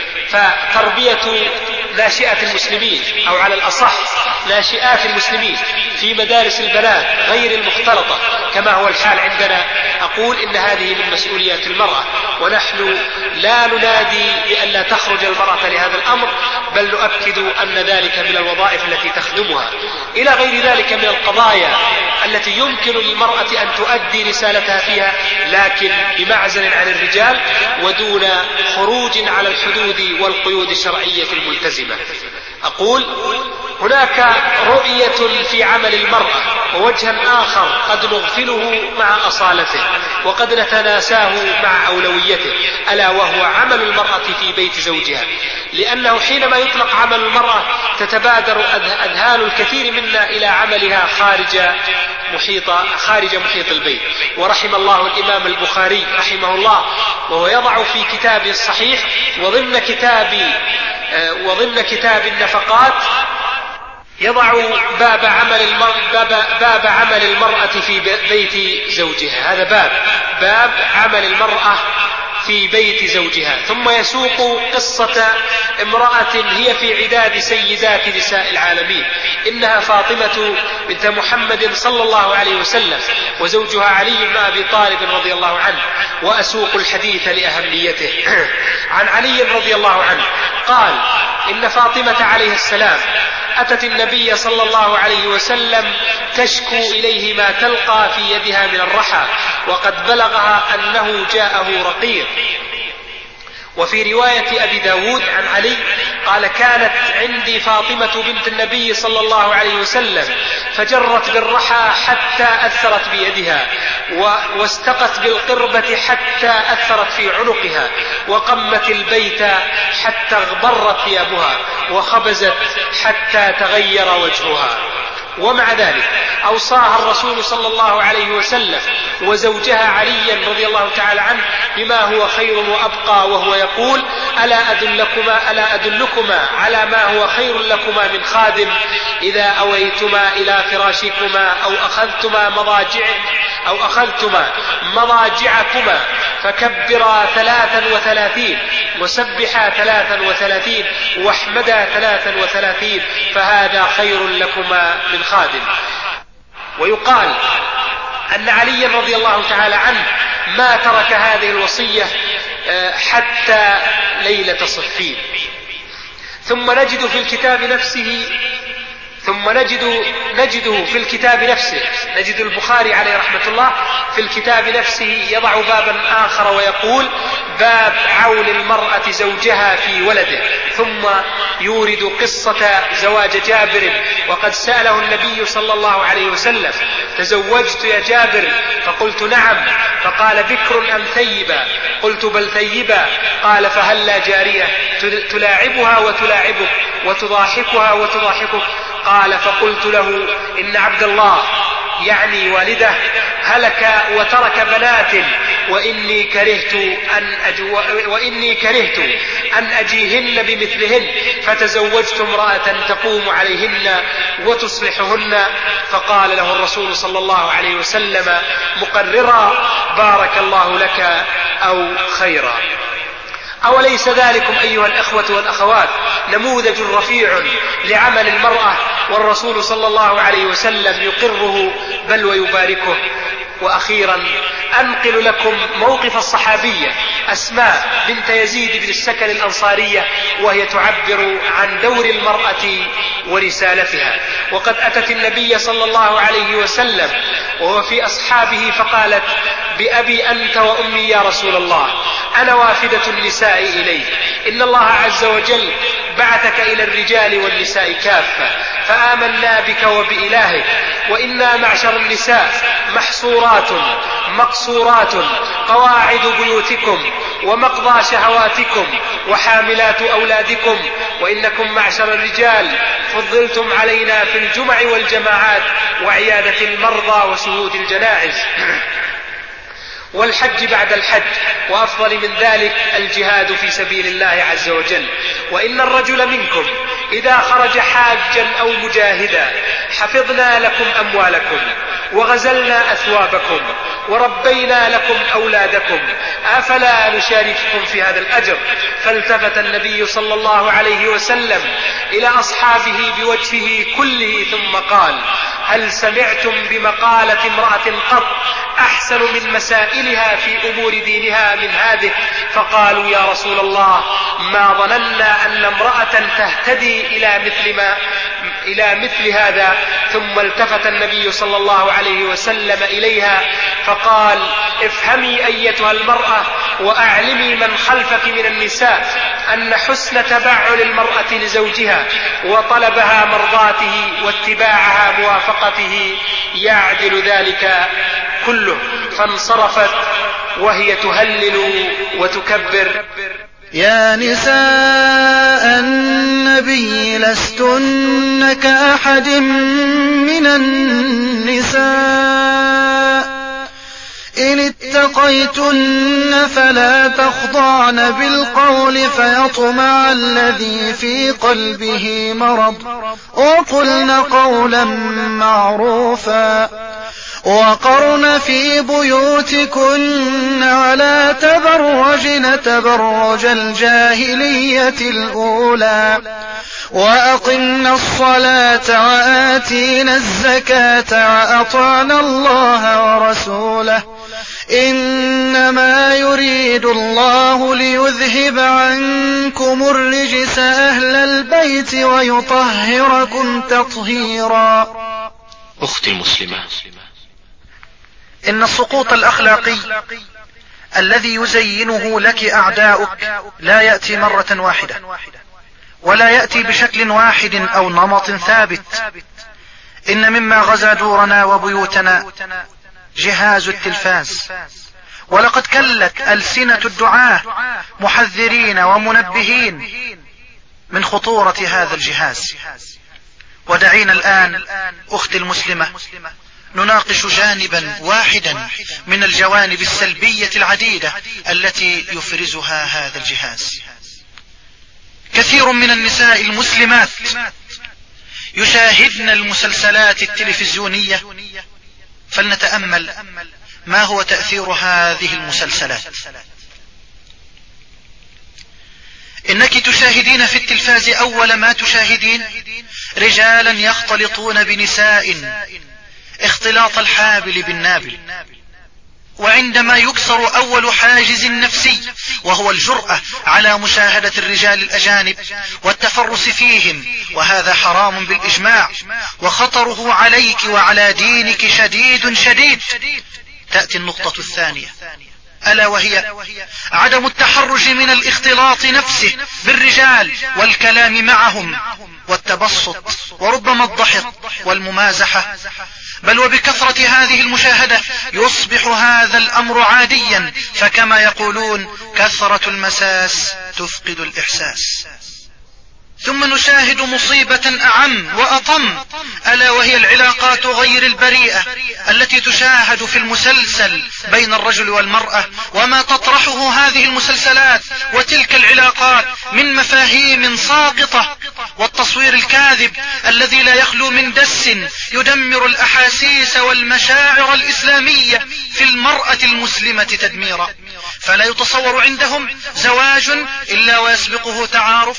فتربية ناشئة المسلمين، أو على الأصح ناشئات المسلمين في مدارس البنات غير المختلطة كما هو الحال عندنا، أقول إن هذه من مسؤوليات المرأة، ونحن لا ننادي بأن لا تخرج المرأة لهذا الأمر، بل نؤكد أن ذلك من الوظائف التي تخدمها، إلى غير ذلك من القضايا التي يمكن للمرأة أن تؤدي رسالتها فيها، لكن بمعزل عن الرجال ودون خروج على الحدود والقيود الشرعية الملتزمة. أقول هناك رؤية في عمل المرأة ووجها آخر قد نغفله مع أصالته وقد نتناساه مع أولويته، ألا وهو عمل المرأة في بيت زوجها، لأنه حينما يطلق عمل المرأة تتبادر أذهان الكثير منا إلى عملها خارج محيط خارج محيط البيت. ورحم الله الإمام البخاري رحمه الله وهو يضع في كتابه الصحيح وضمن كتاب وضمن كتاب النفقات يضع باب عمل المرأة باب, باب عمل المرأة في بيت زوجها. هذا باب باب عمل المرأة في بيت زوجها، ثم يسوق قصة امرأة هي في عداد سيدات نساء العالمين، إنها فاطمة بنت محمد صلى الله عليه وسلم، وزوجها علي بن أبي طالب رضي الله عنه. وأسوق الحديث لأهميته. عن علي رضي الله عنه قال إن فاطمة عليه السلام أتت النبي صلى الله عليه وسلم تشكو إليه ما تلقى في يدها من الرحى، وقد بلغها أنه جاءه رقيق. وفي رواية أبي داود عن علي قال كانت عندي فاطمة بنت النبي صلى الله عليه وسلم فجرت بالرحى حتى أثرت بيدها، واستقت بالقربة حتى أثرت في عنقها، وقمت البيت حتى اغبرت ثيابها، وخبزت حتى تغير وجهها. ومع ذلك أوصاها الرسول صلى الله عليه وسلم وزوجها عليا رضي الله تعالى عنه بما هو خير وأبقى، وهو يقول ألا أدلكما, ألا أدلكما على ما هو خير لكما من خادم إذا أويتما إلى فراشكما أو أخذتما مضاجع أو أخذتما مضاجعكما فكبرا ثلاثا وثلاثين وسبحا ثلاثا وثلاثين واحمدا ثلاثا وثلاثين فهذا خير لكما من خادم. ويقال أن عليا رضي الله تعالى عنه ما ترك هذه الوصية حتى ليلة صفين. ثم نجد في الكتاب نفسه ثم نجد نجده في الكتاب نفسه نجد البخاري عليه رحمة الله في الكتاب نفسه يضع بابا آخر ويقول باب عون المرأة زوجها في ولده، ثم يورد قصة زواج جابر. وقد سأله النبي صلى الله عليه وسلم تزوجت يا جابر؟ فقلت نعم. فقال بكر أم ثيبا؟ قلت بل ثيبا. قال فهلا جارية تلاعبها وتلاعبك وتضاحكها وتضاحكك؟ قال فقلت له إن عبد الله يعني والده هلك وترك بنات وإني كرهت أن أجو وإني كرهت أن أجيهن بمثلهن فتزوجت امرأة تقوم عليهن وتصلحهن. فقال له الرسول صلى الله عليه وسلم مقررا بارك الله لك أو خيرا. أوليس ذلكم أيها الأخوة والأخوات نموذج رفيع لعمل المرأة، والرسول صلى الله عليه وسلم يقره بل ويباركه. وأخيرا أنقل لكم موقف الصحابية أسماء بنت يزيد بن السكن الأنصارية وهي تعبر عن دور المرأة ورسالتها. وقد أتت النبي صلى الله عليه وسلم وهو في أصحابه فقالت بأبي أنت وأمي يا رسول الله أنا وافدة النساء إليك، إن الله عز وجل بعثك إلى الرجال والنساء كافة فآمنا بك وبإلهك، وإنا معشر النساء محصورات مقصورات قواعد بيوتكم ومقضى شهواتكم وحاملات أولادكم، وإنكم معشر الرجال فضلتم علينا في الجمع والجماعات وعيادة المرضى وشهود الجنائز والحج بعد الحج، وأفضل من ذلك الجهاد في سبيل الله عز وجل. وإن الرجل منكم إذا خرج حاجا أو مجاهدا حفظنا لكم أموالكم وغزلنا أثوابكم وربينا لكم أولادكم أفلا نشارككم في هذا الأجر؟ فالتفت النبي صلى الله عليه وسلم إلى أصحابه بوجهه كله ثم قال هل سمعتم بمقالة امرأة قط أحسن من مسائلها في أمور دينها من هذه؟ فقالوا يا رسول الله ما ظننا أن امرأة تهتدي إلى مثل ما إلى مثل هذا. ثم التفت النبي صلى الله عليه وسلم إليها فقال افهمي أيتها المرأة وأعلمي من خلفك من النساء أن حسن تبعل المرأة لزوجها وطلبها مرضاته واتباعها موافقته يعدل ذلك كله. فانصرفت وهي تهلل وتكبر. يا نساء النبي لستن كأحد من النساء إن اتقيتن فلا تخضعن بالقول فيطمع الذي في قلبه مرض وقلن قولا معروفا وقرن في بيوتكن ولا تبرجن تبرج الجاهلية الأولى وأقمنا الصلاة وآتينا الزكاة وأطعنا الله ورسوله إنما يريد الله ليذهب عنكم الرجس أهل البيت ويطهركم تطهيرا. أختي المسلمة، إن السقوط الأخلاقي الذي يزينه لك أعداؤك لا يأتي مرة واحدة ولا يأتي بشكل واحد أو نمط ثابت. إن مما غزا دورنا وبيوتنا جهاز التلفاز، ولقد كلت ألسنة الدعاة محذرين ومنبهين من خطورة هذا الجهاز. ودعينا الآن أختي المسلمة نناقش جانبا واحدا من الجوانب السلبية العديدة التي يفرزها هذا الجهاز. كثير من النساء المسلمات يشاهدن المسلسلات التلفزيونية، فلنتأمل ما هو تأثير هذه المسلسلات؟ إنك تشاهدين في التلفاز أول ما تشاهدين رجالا يختلطون بنساء اختلاط الحابل بالنابل، وعندما يكسر أول حاجز نفسي وهو الجرأة على مشاهدة الرجال الأجانب والتفرس فيهم، وهذا حرام بالإجماع وخطره عليك وعلى دينك شديد شديد، تأتي النقطة الثانية ألا وهي عدم التحرج من الاختلاط نفسه بالرجال والكلام معهم والتبسط وربما الضحك والممازحة، بل وبكثرة هذه المشاهدة يصبح هذا الأمر عاديا، فكما يقولون كثرة المساس تفقد الإحساس. ثم نشاهد مصيبة أعم وأطم ألا وهي العلاقات غير البريئة التي تشاهد في المسلسل بين الرجل والمرأة، وما تطرحه هذه المسلسلات وتلك العلاقات من مفاهيم ساقطة، والتصوير الكاذب الذي لا يخلو من دس يدمر الأحاسيس والمشاعر الإسلامية في المرأة المسلمة تدميرا، فلا يتصور عندهم زواج إلا ويسبقه تعارف،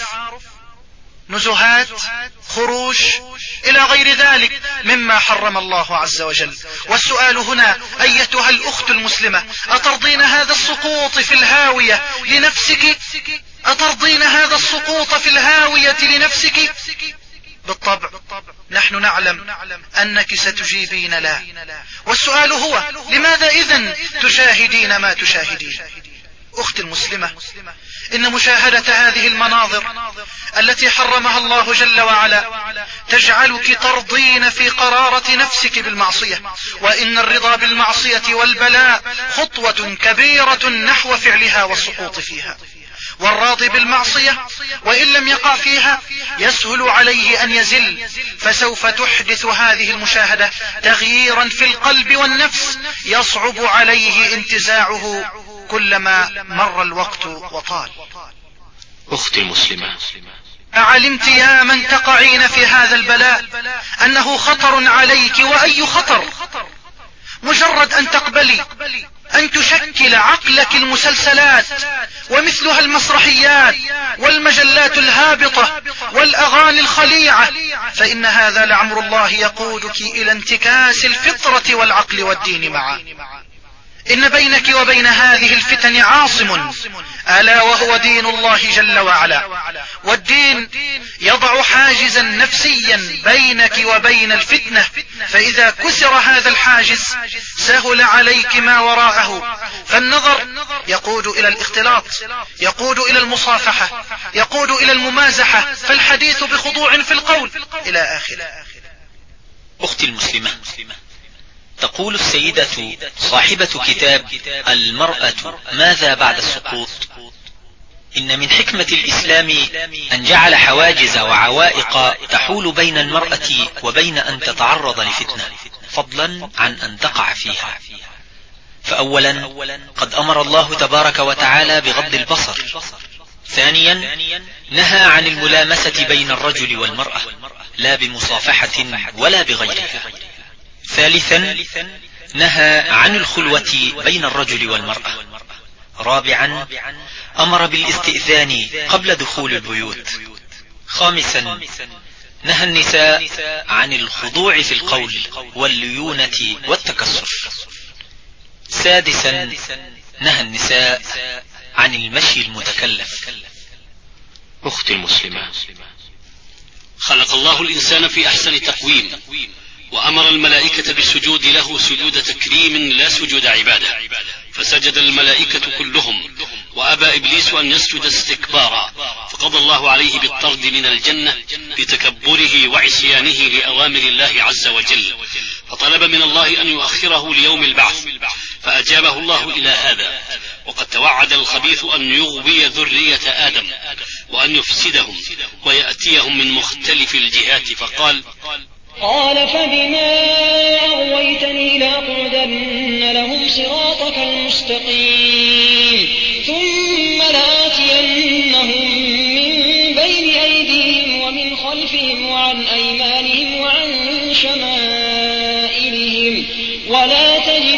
نزهات، خروج إلى غير ذلك مما حرم الله عز وجل. والسؤال هنا أيتها الأخت المسلمة، أترضين هذا السقوط في الهاوية لنفسك؟ أترضين هذا السقوط في الهاوية لنفسك؟ بالطبع نحن نعلم أنك ستجيبين لا. والسؤال هو لماذا إذن تشاهدين ما تشاهدين؟ أختي المسلمة، إن مشاهدة هذه المناظر التي حرمها الله جل وعلا تجعلك ترضين في قرارة نفسك بالمعصية، وإن الرضا بالمعصية والبلاء خطوة كبيرة نحو فعلها والسقوط فيها. والراضي بالمعصية وإن لم يقع فيها يسهل عليه أن يزل، فسوف تحدث هذه المشاهدة تغييرا في القلب والنفس يصعب عليه انتزاعه كلما مر الوقت وطال. أختي المسلمة، أعلمت يا من تقعين في هذا البلاء أنه خطر عليك؟ وأي خطر؟ مجرد أن تقبلي أن تشكل عقلك المسلسلات ومثلها المسرحيات والمجلات الهابطة والأغاني الخليعة، فإن هذا لعمر الله يقودك إلى انتكاس الفطرة والعقل والدين معا. إن بينك وبين هذه الفتن عاصم ألا وهو دين الله جل وعلا، والدين يضع حاجزا نفسيا بينك وبين الفتنة، فإذا كسر هذا الحاجز سهل عليك ما وراءه، فالنظر يقود إلى الاختلاط، يقود إلى المصافحة، يقود إلى الممازحة، فالحديث بخضوع في القول إلى آخره. أختي المسلمة، تقول السيدة صاحبة كتاب المرأة ماذا بعد السقوط: إن من حكمة الإسلام أن جعل حواجز وعوائق تحول بين المرأة وبين أن تتعرض لفتنة، فضلا عن أن تقع فيها. فأولا قد أمر الله تبارك وتعالى بغض البصر، ثانيا نهى عن الملامسة بين الرجل والمرأة لا بمصافحة ولا بغيرها، ثالثا نهى عن الخلوة بين الرجل والمرأة، رابعا أمر بالاستئذان قبل دخول البيوت، خامسا نهى النساء عن الخضوع في القول والليونة والتكسر، سادسا نهى النساء عن المشي المتكلف. أختي المسلمة، خلق الله الإنسان في أحسن تقويم، وأمر الملائكة بالسجود له سجود تكريم لا سجود عبادة، فسجد الملائكة كلهم، وأبى إبليس أن يسجد استكبارا، فقضى الله عليه بالطرد من الجنة بتكبره وعصيانه لأوامر الله عز وجل، فطلب من الله أن يؤخره ليوم البعث، فأجابه الله إلى هذا. وقد توعد الخبيث أن يغوي ذرية آدم وأن يفسدهم ويأتيهم من مختلف الجهات، فقال: قال فبما أغويتني لأقعدن لهم صراطك المستقيم ثم لآتينهم من بين أيديهم ومن خلفهم وعن أيمانهم وعن شمائلهم ولا تجد أكثر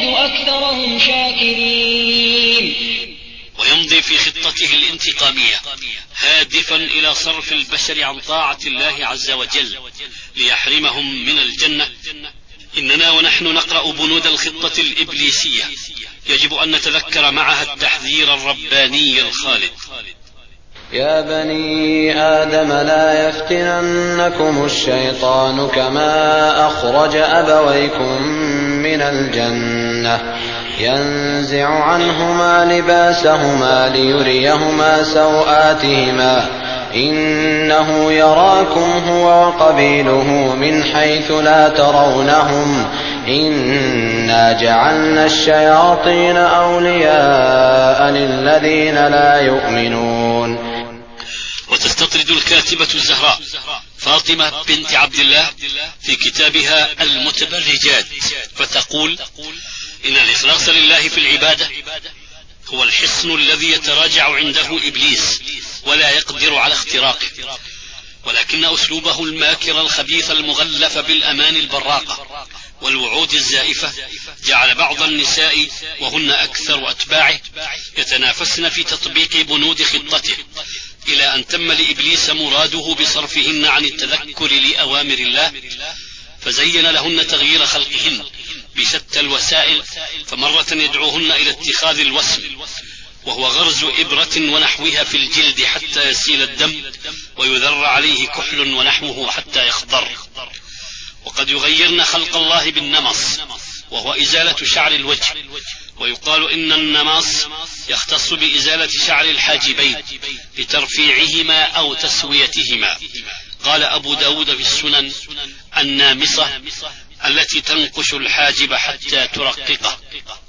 أكثرهم شاكرين. ويمضي في خطته الانتقامية هادفا إلى صرف البشر عن طاعة الله عز وجل ليحرمهم من الجنة. إننا ونحن نقرأ بنود الخطة الإبليسية يجب أن نتذكر معها التحذير الرباني الخالد. يا بني آدم لا يفتننكم الشيطان كما أخرج أبويكم من الجنة ينزع عنهما لباسهما ليريهما سوآتهما إنه يراكم هو وقبيله من حيث لا ترونهم إنا جعلنا الشياطين أولياء للذين لا يؤمنون. وتستطرد الكاتبة الزهراء فاطمة بنت عبد الله في كتابها المتبرجات فتقول: إن الإخلاص لله في العبادة هو الحصن الذي يتراجع عنده إبليس ولا يقدر على اختراقه، ولكن أسلوبه الماكر الخبيث المغلف بالأمان البراقة والوعود الزائفة جعل بعض النساء وهن أكثر أتباعه يتنافسن في تطبيق بنود خطته، إلى أن تم لإبليس مراده بصرفهن عن التذكر لأوامر الله، فزين لهن تغيير خلقهن بشتى الوسائل، فمرة يدعوهن إلى اتخاذ الوسم وهو غرز إبرة ونحوها في الجلد حتى يسيل الدم ويذر عليه كحل ونحوه حتى يخضر. وقد يغيرن خلق الله بالنمص وهو إزالة شعر الوجه، ويقال إن النماص يختص بإزالة شعر الحاجبين لترفيعهما أو تسويتهما. قال أبو داود في السنن: النامصة التي تنقش الحاجب حتى ترققه.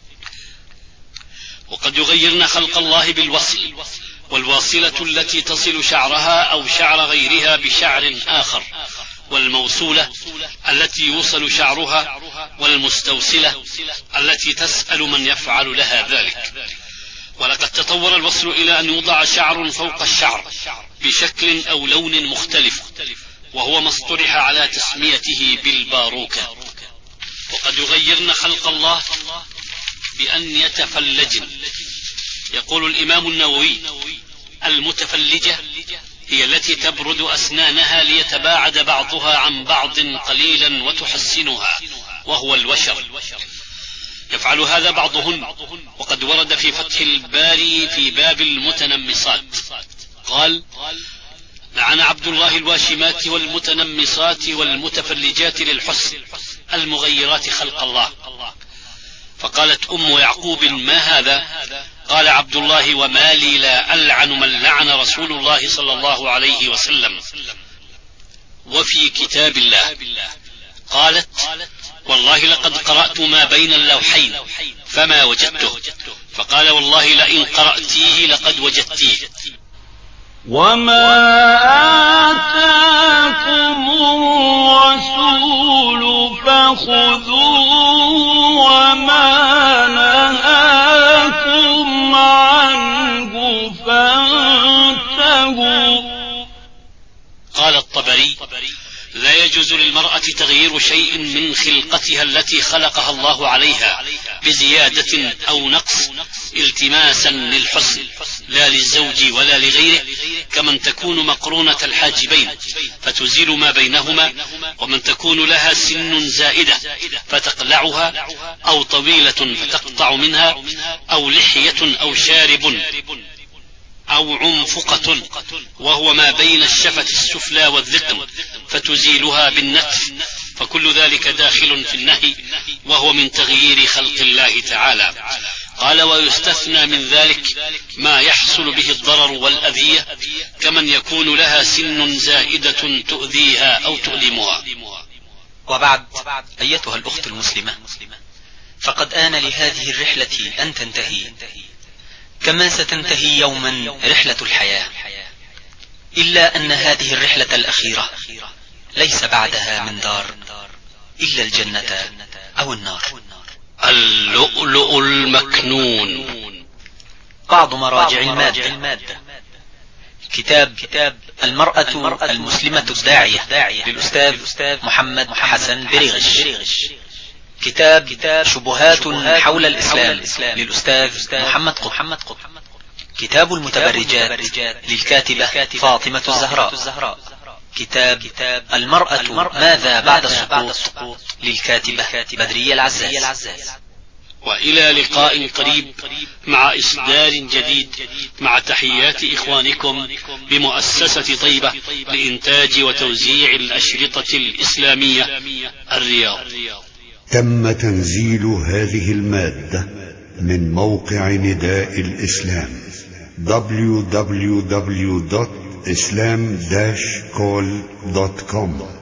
وقد يغيرن خلق الله بالوصل، والواصلة التي تصل شعرها أو شعر غيرها بشعر آخر، والموصولة التي يوصل شعرها، والمستوصلة التي تسأل من يفعل لها ذلك. ولقد تطور الوصل إلى أن يوضع شعر فوق الشعر بشكل أو لون مختلف، وهو ما اصطلح على تسميته بالباروكة. وقد يغيرن خلق الله بأن يتفلجن. يقول الإمام النووي: المتفلجة هي التي تبرد أسنانها ليتباعد بعضها عن بعض قليلا وتحسنها، وهو الوشر. يفعل هذا بعضهن، وقد ورد في فتح الباري في باب المتنمصات قال: لعن عبد الله الواشمات والمتنمصات والمتفلجات للحسن المغيرات خلق الله. فقالت أم يعقوب: ما هذا؟ قال عبد الله: وما لي لا ألعن من لعن رسول الله صلى الله عليه وسلم. وفي كتاب الله. قالت: والله لقد قرأت ما بين اللوحين فما وجدته. فقال: والله لئن قرأتيه لقد وجدتيه. وما آتاكم الرسول فخذوه وما نهاكم عنه فانتهوا. قال الطبري: لا يجوز للمرأة تغيير شيء من خلقتها التي خلقها الله عليها بزيادة أو نقص التماسا للحسن، لا للزوج ولا لغيره، كمن تكون مقرونة الحاجبين فتزيل ما بينهما، ومن تكون لها سن زائدة فتقلعها، أو طويلة فتقطع منها، أو لحية أو شارب أو عنفقة وهو ما بين الشفة السفلى والذقن فتزيلها بالنتف، فكل ذلك داخل في النهي، وهو من تغيير خلق الله تعالى. قال: ويستثنى من ذلك ما يحصل به الضرر والأذية، كمن يكون لها سن زائدة تؤذيها أو تؤلمها. وبعد، أيتها الأخت المسلمة، فقد آن لهذه الرحلة أن تنتهي، كما ستنتهي يوما رحلة الحياة، إلا أن هذه الرحلة الأخيرة ليس بعدها من دار إلا الجنة أو النار. اللؤلؤ المكنون. بعض مراجع المادة: كتاب المرأة المسلمة الداعية للأستاذ محمد حسن بريغش، كتاب شبهات حول الإسلام للأستاذ محمد قطب. كتاب المتبرجات للكاتبة فاطمة الزهراء. كتاب المرأة ماذا بعد السقوط للكاتبة بدرية العزاز. وإلى لقاء قريب مع إصدار جديد، مع تحيات إخوانكم بمؤسسة طيبة لإنتاج وتوزيع الأشرطة الإسلامية الرياض. تم تنزيل هذه المادة من موقع نداء الإسلام دبليو دبليو دبليو دوت إسلام داش كول دوت كوم.